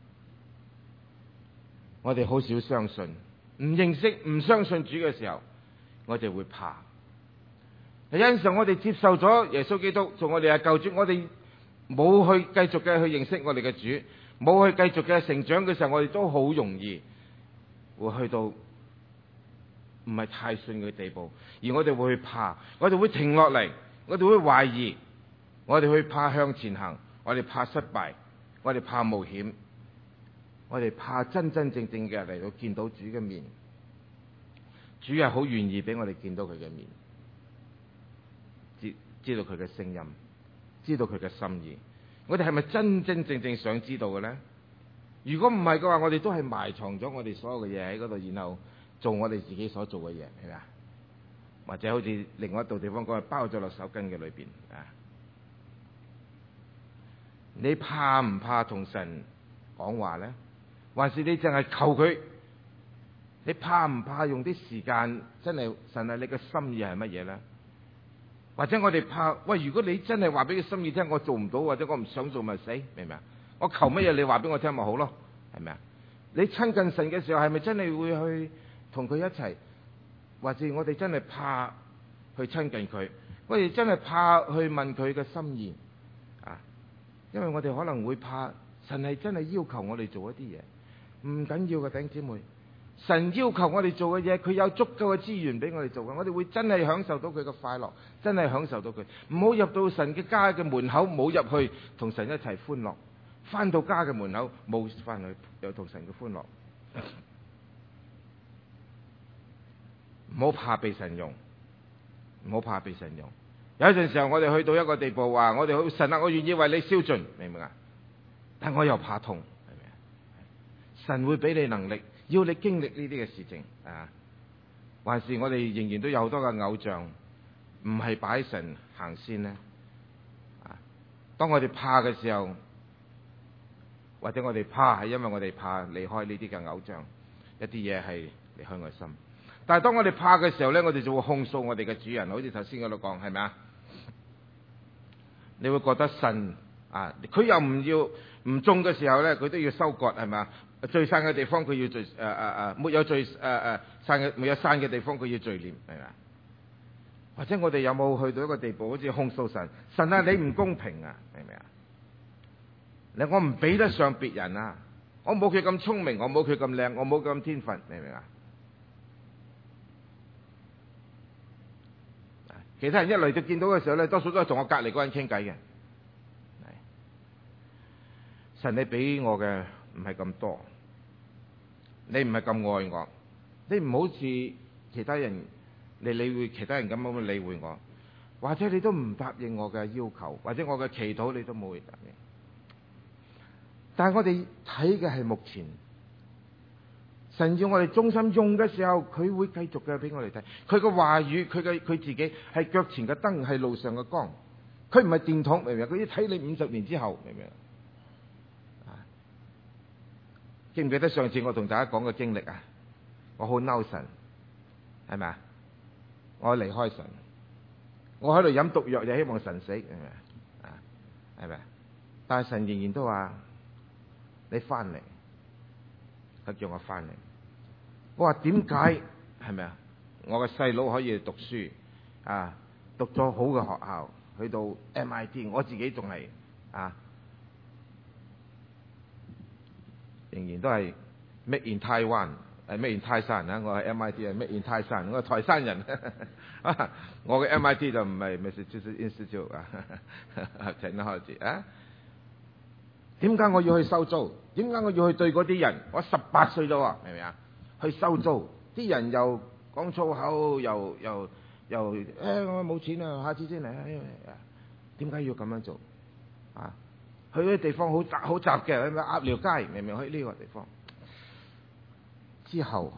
B: 我哋好少相信，唔認識、唔相信主嘅時候，我哋會怕。有陣時候我哋接受咗耶穌基督做我哋嘅救主，我哋冇去繼續嘅去認識我哋嘅主。冇去繼續嘅成長嘅時候，我哋都好容易會去到唔係太信嘅地步，而我哋會去怕，我哋會停落嚟，我哋會懷疑，我哋會怕向前行，我哋怕失敗，我哋怕冒險，我哋怕真真正正嘅嚟到見到主嘅面。主係好願意俾我哋見到佢嘅面，知知道佢嘅聲音，知道佢嘅心意。我哋係咪真真正正想知道嘅呢？如果唔係嘅話，我哋都係埋藏咗我哋所有嘅嘢喺嗰度，然後做我哋自己所做嘅嘢，係咪啊？ 或者好似另外一度地方講係包咗落手巾嘅裏邊啊。你怕唔怕同神講話呢？還是你淨係求佢？你怕唔怕用啲時間？真係神啊，你嘅心意係乜嘢呢？或者我哋怕喂，如果你真係話俾佢心意聽，我做唔到或者我唔想做咪死，明唔明啊？我求乜嘢你話俾我聽咪好咯，係咪啊？你親近神嘅時候係咪真係會去同佢一齊？或者我哋真係怕去親近佢，我哋真係怕去問佢嘅心意啊？因為我哋可能會怕神係真係要求我哋做一啲嘢，唔緊要嘅弟兄姊妹。神要求我哋做嘅嘢，佢有足夠嘅資源俾我哋做嘅，我哋會真係享受到佢嘅快樂，真係享受到佢。唔好入到神嘅家嘅門口，冇入去同神一齊歡樂；翻到家嘅門口，冇翻去有同神嘅歡樂。唔好怕被神用，唔好怕被神用。有一陣時候，我哋去到一個地步，話我哋好神啊，我願意為你燒盡，明唔明啊？但我又怕痛，係咪啊？神會俾你能力。要你經歷呢啲嘅事情啊，還是我哋仍然都有好多嘅偶像，唔係擺神行先呢？啊，當我哋怕嘅時候，或者我哋怕係因為我哋怕離開呢啲嘅偶像，一啲嘢係離開我心。但係當我哋怕嘅時候呢，我哋就會控訴我哋嘅主人，好似頭先嗰度講，係咪啊？你會覺得神啊，佢又唔要唔種嘅時候呢，佢都要收割，係咪啊？最散嘅地方佢要聚，誒誒誒，沒有最誒誒散嘅沒有散嘅地方佢要聚斂，係咪？或者我哋有冇去到一個地步，好似控訴神，神啊，你唔公平啊，明唔明啊？你我唔比得上別人啊，我冇佢咁聰明，我冇佢咁靚，我冇咁天分，明唔明啊？其他人一嚟就見到嘅時候咧，多數都係同我隔離嗰人傾偈嘅。神你俾我嘅唔係咁多，你唔係咁愛我，你唔好似其他人，你理會其他人咁樣理會我，或者你都唔答應我嘅要求，或者我嘅祈禱你都冇去答應。但係我哋睇嘅係目前，神要我哋忠心用嘅時候，佢會繼續嘅俾我哋睇。佢嘅話語，佢嘅佢自己係腳前嘅燈，係路上嘅光。佢唔係電筒，明唔明？佢要睇你五十年之後，明唔明？記唔記得上次我同大家講嘅經歷啊？我好嬲神，係咪啊？我離開神，我喺度飲毒藥，就希望神死，係咪啊？係咪啊？但係神仍然都話你翻嚟，佢叫我翻嚟。我話點解？係咪啊？我嘅細佬可以讀書啊，讀咗好嘅學校，去到 M I T， 我自己仲係啊。仍然都係 Made in Taiwan， 係 Made in 泰山啊！我係 M I T 係 Made in 泰山，我係台山人。我嘅 M I T 就唔係 Massachusetts Institute 啊，請得開始啊！點解我要去收租？點解我要去對嗰啲人？我十八歲咗喎，明唔明啊？去收租，啲人又講粗口，又又又誒、哎、我冇錢啊，下次先嚟啊！點解要咁樣做啊？去啲地方好雜好雜嘅，去咩鴨寮街，明明去呢個地方。之後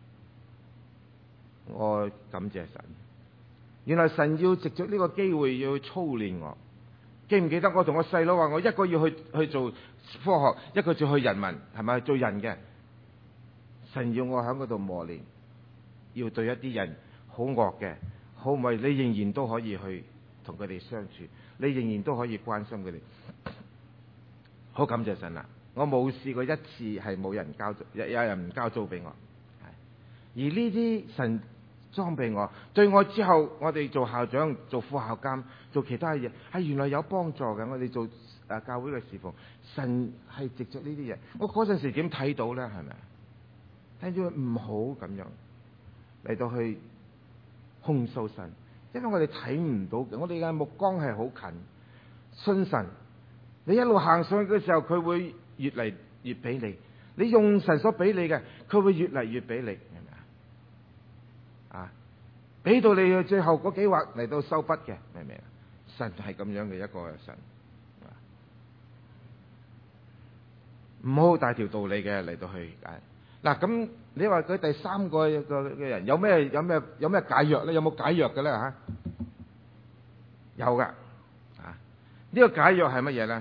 B: 我感謝神，原來神要藉着呢個機會要操練我。記唔記得我同我細佬話，我一個要去去做科學，一個就去人民，係咪做人嘅？神要我喺嗰度磨練，要對一啲人好惡嘅，好唔係你仍然都可以去同佢哋相處，你仍然都可以關心佢哋。好感謝神啦！我冇試過一次係冇人交租，有有人唔交租俾我。而呢啲神裝備我，對我之後，我哋做校長、做副校監、做其他嘢，係原來有幫助嘅。我哋做誒教會嘅侍奉，神係藉着呢啲嘢。我嗰陣時點睇到咧？係咪？聽住唔好咁樣嚟到去控訴神，因為我哋睇唔到嘅，我哋嘅目光係好近，信神。你一路行上去嘅時候，佢會越嚟越俾你。你用神所俾你嘅，佢會越嚟越俾你，明唔明啊？啊，俾到你最後嗰幾劃嚟到收筆嘅，明唔明啊？神係咁樣嘅一個神，唔好大條道理嘅嚟到去解。 嗱，咁你話佢第三個嘅嘅人有咩有咩有咩解藥咧？有冇解藥嘅咧嚇？有噶啊！呢個解藥係乜嘢咧？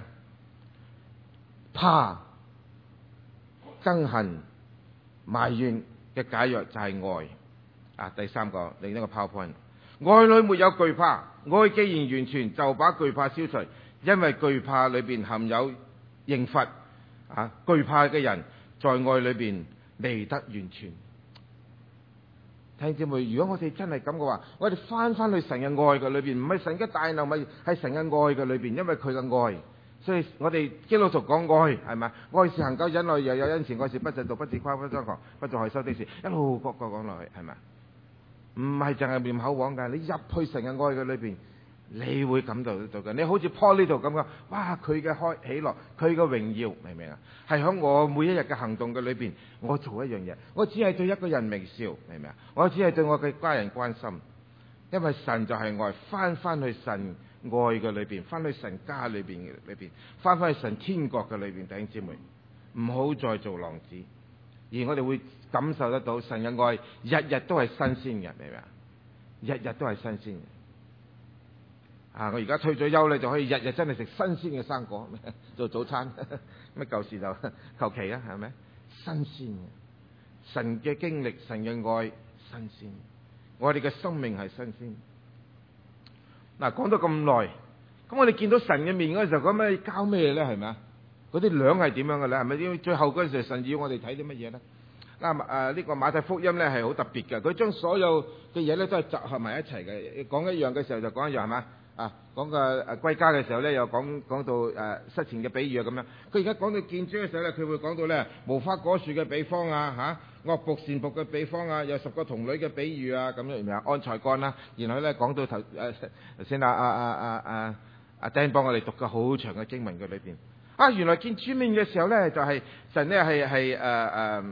B: 怕、憎恨、埋怨嘅解藥就係愛啊！第三個另一個 PowerPoint， 愛裏沒有懼怕，愛既然完全，就把懼怕消除，因為懼怕裏邊含有刑罰啊！懼怕嘅人在愛裏邊未得完全。弟兄姊妹，如果我哋真係咁嘅話，我哋翻翻去神嘅愛嘅裏邊，唔係神嘅大能，咪係神嘅愛嘅裏邊，因為佢嘅愛，所以我哋基督徒講愛係咪？愛是恒久忍耐，又有恩慈；愛是不嫉妒，不自誇，不張狂，不做害羞的事，一路個個講落去係咪？唔係淨係念口簧㗎，你入去神嘅愛嘅裏邊，你會感到到嘅。你好似 Paul 呢度咁講，哇！佢嘅開喜樂，佢嘅榮耀，明唔明啊？係喺我每一日嘅行動嘅裏邊，我做一樣嘢，我只係對一個人微笑，明唔明啊？我只係對我嘅家人關心，因為神就係愛，翻翻去神愛嘅裏邊，翻去神家裏邊嘅裏邊，翻翻去神天國嘅裏邊，弟兄姊妹，唔好再做浪子，而我哋會感受得到神嘅愛，日日都係新鮮嘅，明唔明啊？日日都係新鮮嘅。啊！我而家退咗休咧，就可以日日真係食新鮮嘅生果做早餐。乜舊時就求其啊，係咪？新鮮嘅神嘅經歷，神嘅愛新鮮，我哋嘅生命係新鮮。嗱、啊，講咗咁耐，咁我哋見到神嘅面嗰陣時候，咁咩交咩咧？係咪啊？嗰啲糧係點樣嘅咧？係咪？因為最後嗰陣時，神要我哋睇啲乜嘢咧？嗱，誒呢個馬太福音咧係好特別嘅，佢將所有嘅嘢咧都係集合埋一齊嘅。講一樣嘅時候就講一樣，係嘛？啊，講個誒歸家嘅時候咧，又講講到誒失錢嘅比喻啊咁樣。佢而家講到見主嘅時候咧，佢會講到咧無花果樹嘅比方啊，嚇惡僕善僕嘅比方啊，有十個童女嘅比喻啊，咁樣然後按才幹啦。然後咧講到頭誒先啊啊啊啊啊阿 Dan 幫我哋讀個好長嘅經文嘅裏邊。啊，原來見主面嘅時候咧，就係、是、神咧係係誒誒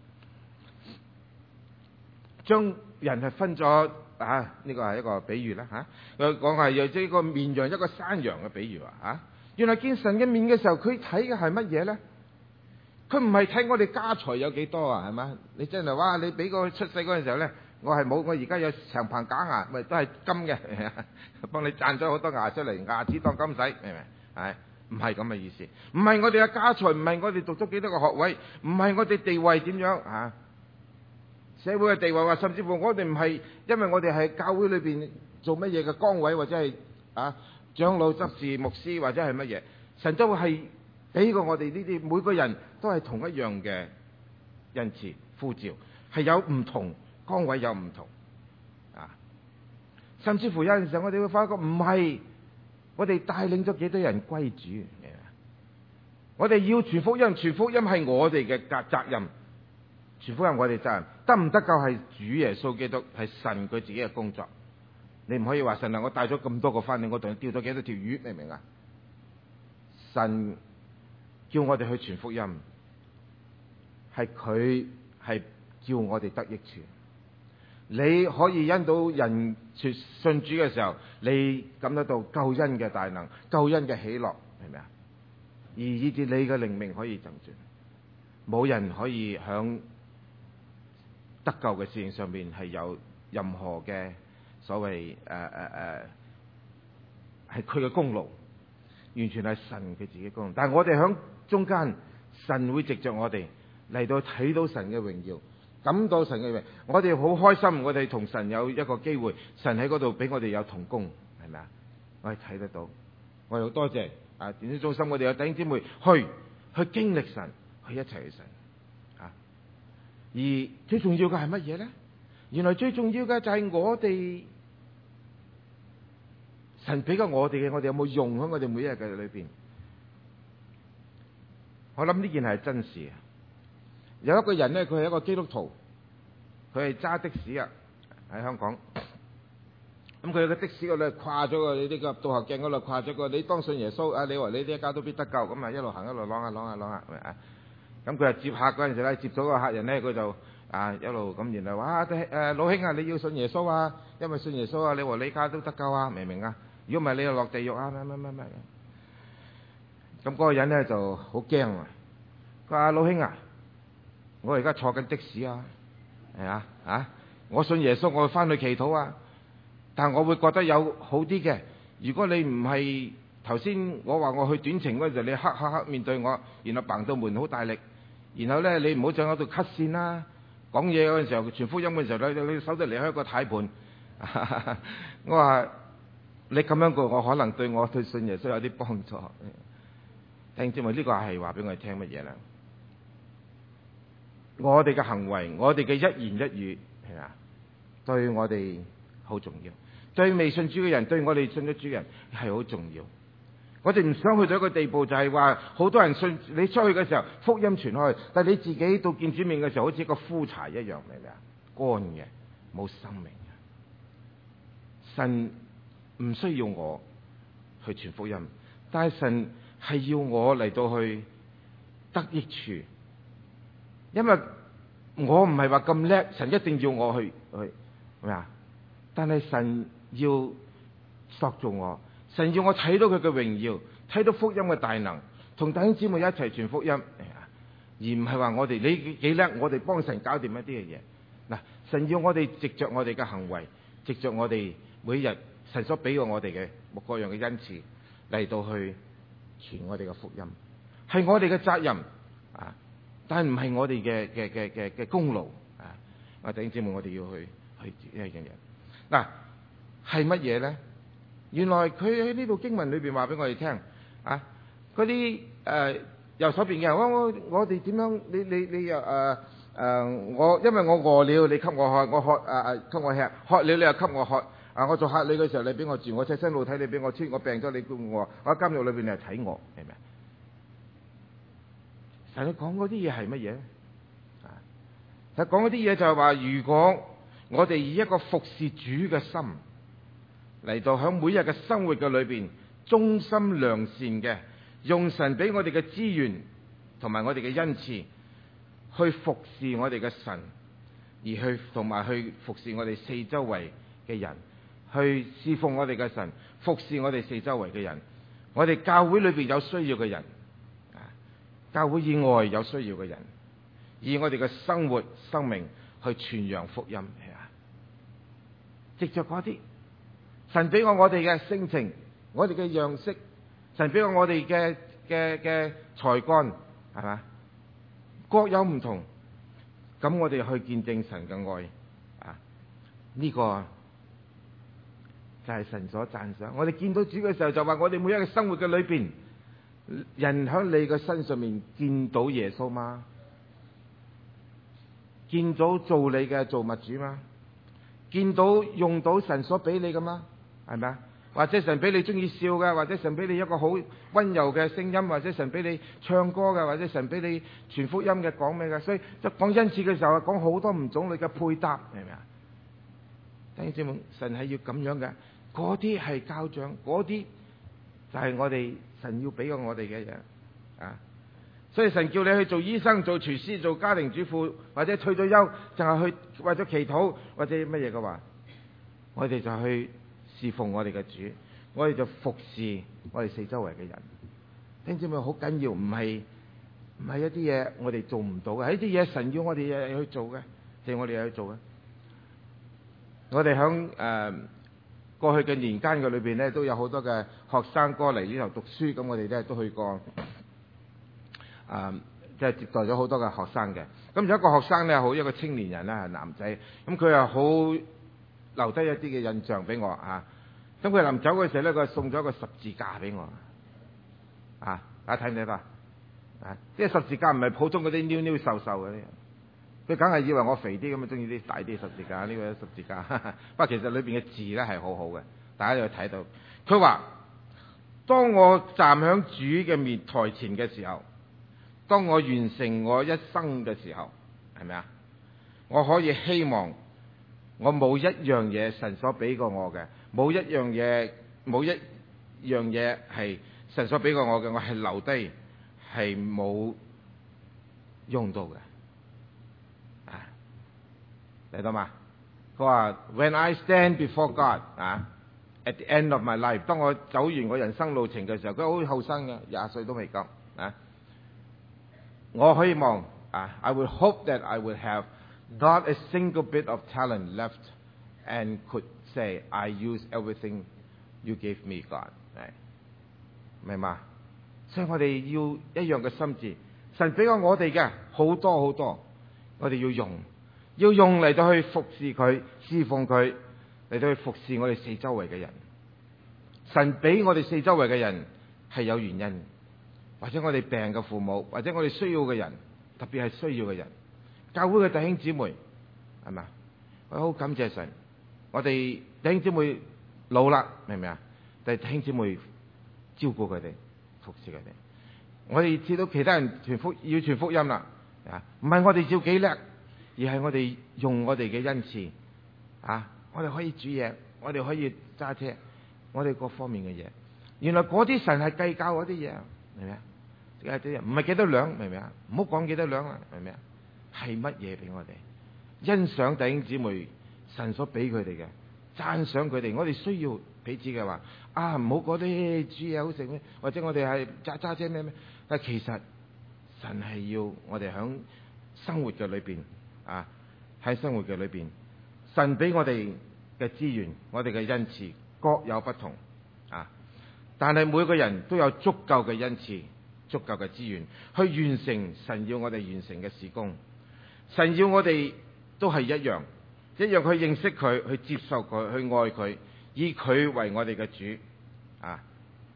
B: 將人係分咗。啊！呢、這個係一個比喻啦嚇，佢講係有即個綿羊一個山羊嘅比喻啊嚇。原來見神嘅面嘅時候，佢睇嘅係乜嘢咧？佢唔係睇我哋家財有幾多啊，係嘛？你真係哇！你俾個出世嗰陣時候咧，我係冇，我而家有長棚假牙，咪都係金嘅，幫你賺咗好多牙出嚟，牙齒當金使，明唔明？係唔係咁嘅意思？唔係我哋嘅家財，唔係我哋讀咗幾多個學位，唔係我哋地位點樣啊？社會嘅地位，話甚至乎我哋唔係，因為我哋係教會裏邊做乜嘢嘅崗位，或者係啊長老、執事、牧師，或者係乜嘢，神都係俾過我哋呢啲每個人都係同一樣嘅恩賜呼召，係有唔同崗位有唔同啊。甚至乎有陣時候我哋會發覺唔係我哋帶領咗幾多人歸主，我哋要傳福音，傳福音係我哋嘅責責任。全福音我哋責任，得唔得救係主耶穌基督，係神佢自己嘅工作。你唔可以話神啊，我帶咗咁多個翻嚟，我同你釣咗幾多條魚，明唔明啊？神叫我哋去傳福音，係佢係叫我哋得益處。你可以因到人信主嘅時候，你感得到救恩嘅大能、救恩嘅喜樂，明唔明啊？而以至你嘅靈命可以增進，冇人可以響得救嘅事情上面係有任何嘅所謂誒誒誒係佢嘅功勞，完全係神嘅自己功勞。但係我哋響中間，神會藉着我哋嚟到睇到神嘅榮耀，感到神嘅榮耀，我哋好開心。我哋同神有一個機會，神喺嗰度俾我哋有同工，係咪啊？我哋睇得到，我哋好多謝啊！電視中心我哋有弟兄姊妹去去經歷神，去一齊去神。而最重要嘅係乜嘢咧？原來最重要嘅就係我哋神俾過我哋嘅，我哋有冇用喺我哋每一日嘅裏邊？我諗呢件係真事啊！有一個人咧，佢係一個基督徒，佢係揸的士啊，喺香港。咁佢個的士嗰度掛咗個呢個倒後鏡嗰度掛咗個你當信耶穌啊！你話你呢一家都必得救，咁啊一路行一路啷下啷下啷下，係咪啊？咁佢啊接客嗰陣時咧，接咗個客人咧，佢就啊一路咁然後話誒老兄啊，你要信耶穌啊，因為信耶穌啊，你和你家都得救啊，明唔明啊？如果唔係你就落地獄啊，乜乜乜乜。咁嗰個人咧就好驚啊！佢話老兄啊， 我而家坐緊的士啊，係啊啊！我信耶穌，我會翻去祈禱啊。但係我會覺得有好啲嘅。如果你唔係頭先我話我去短程嗰陣時，你黑黑黑面對我，然後嘭到門好大力，然後咧你唔好再喺度咳線啦。講嘢嗰陣時候，傳福音嘅時候咧，你手就離開個軚盤。我話你咁樣講，我可能對我對信耶穌有啲幫助。聽知咪呢個係話俾我哋聽乜嘢啦？我哋嘅行為，我哋嘅一言一語，係啊，對我哋好重要。對未信主嘅人，對我哋信咗主嘅人係好重要。我哋唔想去到一個地步，就係話好多人信你出去嘅時候，福音傳開，但係你自己到見主面嘅時候，好似一個枯柴一樣嚟啦，乾嘅，冇生命嘅。神唔需要我去傳福音，但係神係要我嚟到去得益處，因為我唔係話咁叻，神一定要我去去係咪啊？但係神要塑造我，神要我睇到佢嘅榮耀，睇到福音嘅大能，同弟兄姊妹一齊傳福音，而唔係話我哋你幾叻，我哋幫神搞掂一啲嘅嘢。嗱，神要我哋藉着我哋嘅行為，藉着我哋每日神所俾過我哋嘅各樣嘅恩賜嚟到去傳我哋嘅福音，係我哋嘅責任啊！但係唔係我哋嘅嘅嘅嘅嘅功勞啊！啊，弟兄姊妹，我哋要去去呢樣嘢。嗱，係乜嘢咧？原來佢喺呢度經文裏邊話俾我哋聽啊！嗰啲誒右手邊嘅人，我我我哋點樣？你你你又誒誒我，因為我餓了，你給我喝；我渴誒誒給我吃；渴了，你又給我喝。啊！我做客旅嘅時候，你俾我住；我赤身露體，你俾我穿；我病咗，你顧我；我喺監獄裏邊，你係睇我，係咪？神你講嗰啲嘢係乜嘢咧？啊！佢講嗰啲嘢就係話，如果我哋以一個服侍主嘅心嚟到喺每日嘅生活嘅裏邊，忠心良善嘅，用神俾我哋嘅資源同埋我哋嘅恩賜去服侍我哋嘅神，而去同埋去服侍我哋四周圍嘅人。去侍奉我哋嘅神，服侍我哋四周圍嘅人。我哋教會裏邊有需要嘅人，教會以外有需要嘅人，以我哋嘅生活生命去傳揚福音，係啊！藉着嗰啲神俾我我哋嘅性情，我哋嘅樣式，神俾我我哋嘅嘅嘅才幹，係嘛？各有唔同，咁我哋去見證神嘅愛啊！呢個就係神所讚賞。我哋見到主嘅時候，就話我哋每一個生活嘅裏邊，人喺你嘅身上面見到耶穌嗎？見到做你嘅造物主嗎？見到用到神所俾你嘅嗎？係咪啊？或者神俾你中意笑嘅，或者神俾你一個好溫柔嘅聲音，或者神俾你唱歌嘅，或者神俾你傳福音嘅，講咩嘅？所以就講恩賜嘅時候，講好多唔種類嘅配搭，係咪啊？弟兄姊妹，神係要咁樣嘅。嗰啲係教長，嗰啲就係我哋神要俾過我哋嘅嘢啊！所以神叫你去做醫生、做廚師、做家庭主婦，或者退咗休就係去為咗祈禱或者乜嘢嘅話，我哋就去侍奉我哋嘅主，我哋就服侍我哋四周圍嘅人。聽知咪好緊要？唔係唔係一啲嘢我哋做唔到嘅，係一啲嘢神要我哋嘢去做嘅，就係我哋嘢去做嘅。我哋響誒過去嘅年間嘅裏邊咧，都有好多嘅學生過嚟呢度讀書，咁我哋咧都去過，啊，即係接待咗好多嘅學生嘅。咁有一個學生咧，好一個青年人啦，係男仔，咁佢又好留低一啲嘅印象俾我啊。咁佢臨走嘅時候咧，佢送咗一個十字架俾我，啊，大家睇唔睇到啊？啊，即係十字架唔係普通嗰啲溜溜瘦瘦嗰啲。佢梗係以為我肥啲咁啊，中意啲大啲十字架，呢個十字架。不過其實裏邊嘅字咧係好好嘅，大家有睇到。佢話：當我站響主嘅面台前嘅時候，當我完成我一生嘅時候，係咪啊？我可以希望我冇一樣嘢神所俾過我嘅，冇一樣嘢冇一樣嘢係神所俾過我嘅，我係留低係冇用到嘅。嚟到嘛？佢話 When I stand before God 啊 ，at the end of my life， 當我走完我人生路程嘅時候，佢好後生嘅，廿歲都未夠啊！我希望啊，I would hope that I would have not a single bit of talent left and could say I use everything you gave me, God。係明嘛？所以我哋要一樣嘅心志，神俾過我哋嘅好多好多，我哋要用，要用嚟到去服侍佢、侍奉佢，嚟到去服侍我哋四周圍嘅人。神俾我哋四周圍嘅人係有原因，或者我哋病嘅父母，或者我哋需要嘅人，特別係需要嘅人，教會嘅弟兄姊妹，係咪啊？我好感謝神，我哋弟兄姊妹老啦，明唔明啊？但係弟兄姊妹照顧佢哋，服侍佢哋。我哋知道其他人傳福要傳福音啦，啊，唔係我哋照幾叻，而係我哋用我哋嘅恩賜，啊，我哋可以煮嘢，我哋可以揸車，我哋各方面嘅嘢。原來嗰啲神係計較嗰啲嘢，明唔明啊？計啲嘢唔係幾多兩，明唔明啊？唔好講幾多兩啊，明唔明啊？係乜嘢俾我哋欣賞弟兄姊妹神所俾佢哋嘅，讚賞佢哋。我哋需要彼此嘅話啊，唔好嗰啲煮嘢好食咩，或者我哋係揸揸車咩咩。但其實神係要我哋喺生活嘅裏邊啊，喺生活嘅裏邊，神俾我哋嘅資源，我哋嘅恩賜各有不同啊。但係每個人都有足夠嘅恩賜、足夠嘅資源去完成神要我哋完成嘅事工。神要我哋都係一樣，一樣去認識佢、去接受佢、去愛佢，以佢為我哋嘅主啊！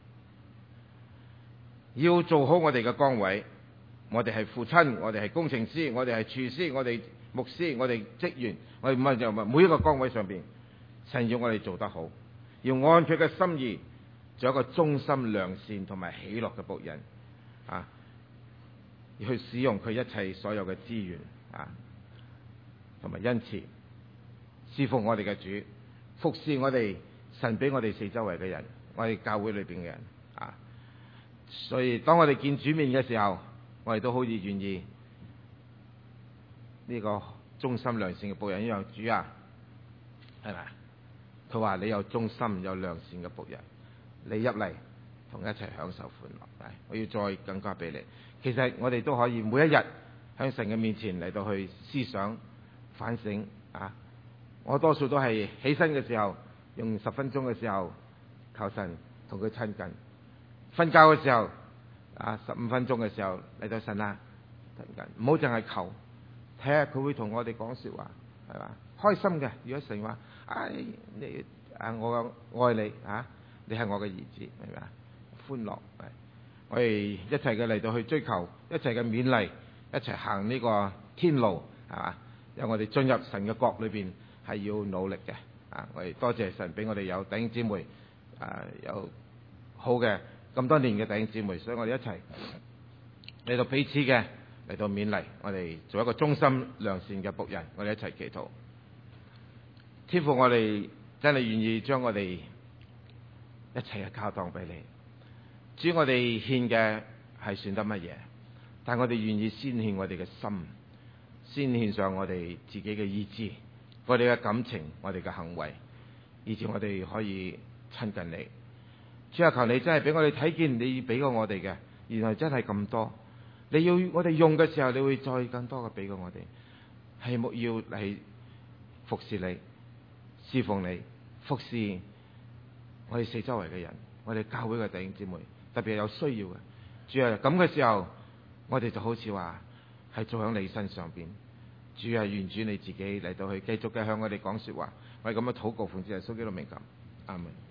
B: 要做好我哋嘅崗位，我哋係父親，我哋係工程師，我哋係廚師，我哋牧師，我哋職員，我哋唔係就每一個崗位上邊，神要我哋做得好，要按佢嘅心意，做一個忠心良善同埋喜樂嘅僕人啊！要去使用佢一切所有嘅資源啊，同埋恩賜，侍奉我哋嘅主，服侍我哋神俾我哋四周圍嘅人，我哋教會裏邊嘅人啊。所以當我哋見主面嘅時候，我哋都好似願意呢個忠心良善嘅僕人一樣。主啊，係咪？佢話你有忠心有良善嘅僕人，你入嚟同一齊享受歡樂。我要再更加俾你。其實我哋都可以每一日喺神嘅面前嚟到去思想反省啊！我多數都係起身嘅時候用十分鐘嘅時候求神同佢親近。瞓覺嘅時候啊，十五分鐘嘅時候嚟到神啊，親近，唔好淨係求，睇下佢會同我哋講說話，係嘛？開心嘅，如果神話，唉、哎，你啊，我愛你啊，你係我嘅兒子，係咪啊？歡樂，我哋一齊嘅嚟到去追求，一齊嘅勉勵，一齊行呢個天路，係嘛？因為我哋進入神嘅國裏邊係要努力嘅，啊！我哋多謝神俾我哋有弟兄姊妹，啊，有好嘅。咁多年嘅弟兄姊妹，所以我哋一齊嚟到彼此嘅嚟到勉勵，我哋做一個忠心良善嘅僕人，我哋一齊祈禱。天父，我哋真係願意將我哋一切嘅交當俾你。主，我哋獻嘅係算得乜嘢？但我哋願意先獻我哋嘅心，先獻上我哋自己嘅意志、我哋嘅感情、我哋嘅行為，以至我哋可以親近你。主啊，求你真係俾我哋睇見你俾過我哋嘅，原來真係咁多。你要我哋用嘅時候，你會再更多嘅俾過我哋。係目要嚟服侍你、侍奉你、服侍我哋四周圍嘅人，我哋教會嘅弟兄姊妹，特別係有需要嘅。主啊，咁嘅時候，我哋就好似話係做喺你身上邊。主啊，願主你自己嚟到去繼續嘅向我哋講說話，我哋咁樣禱告奉主耶穌基督名求，阿門。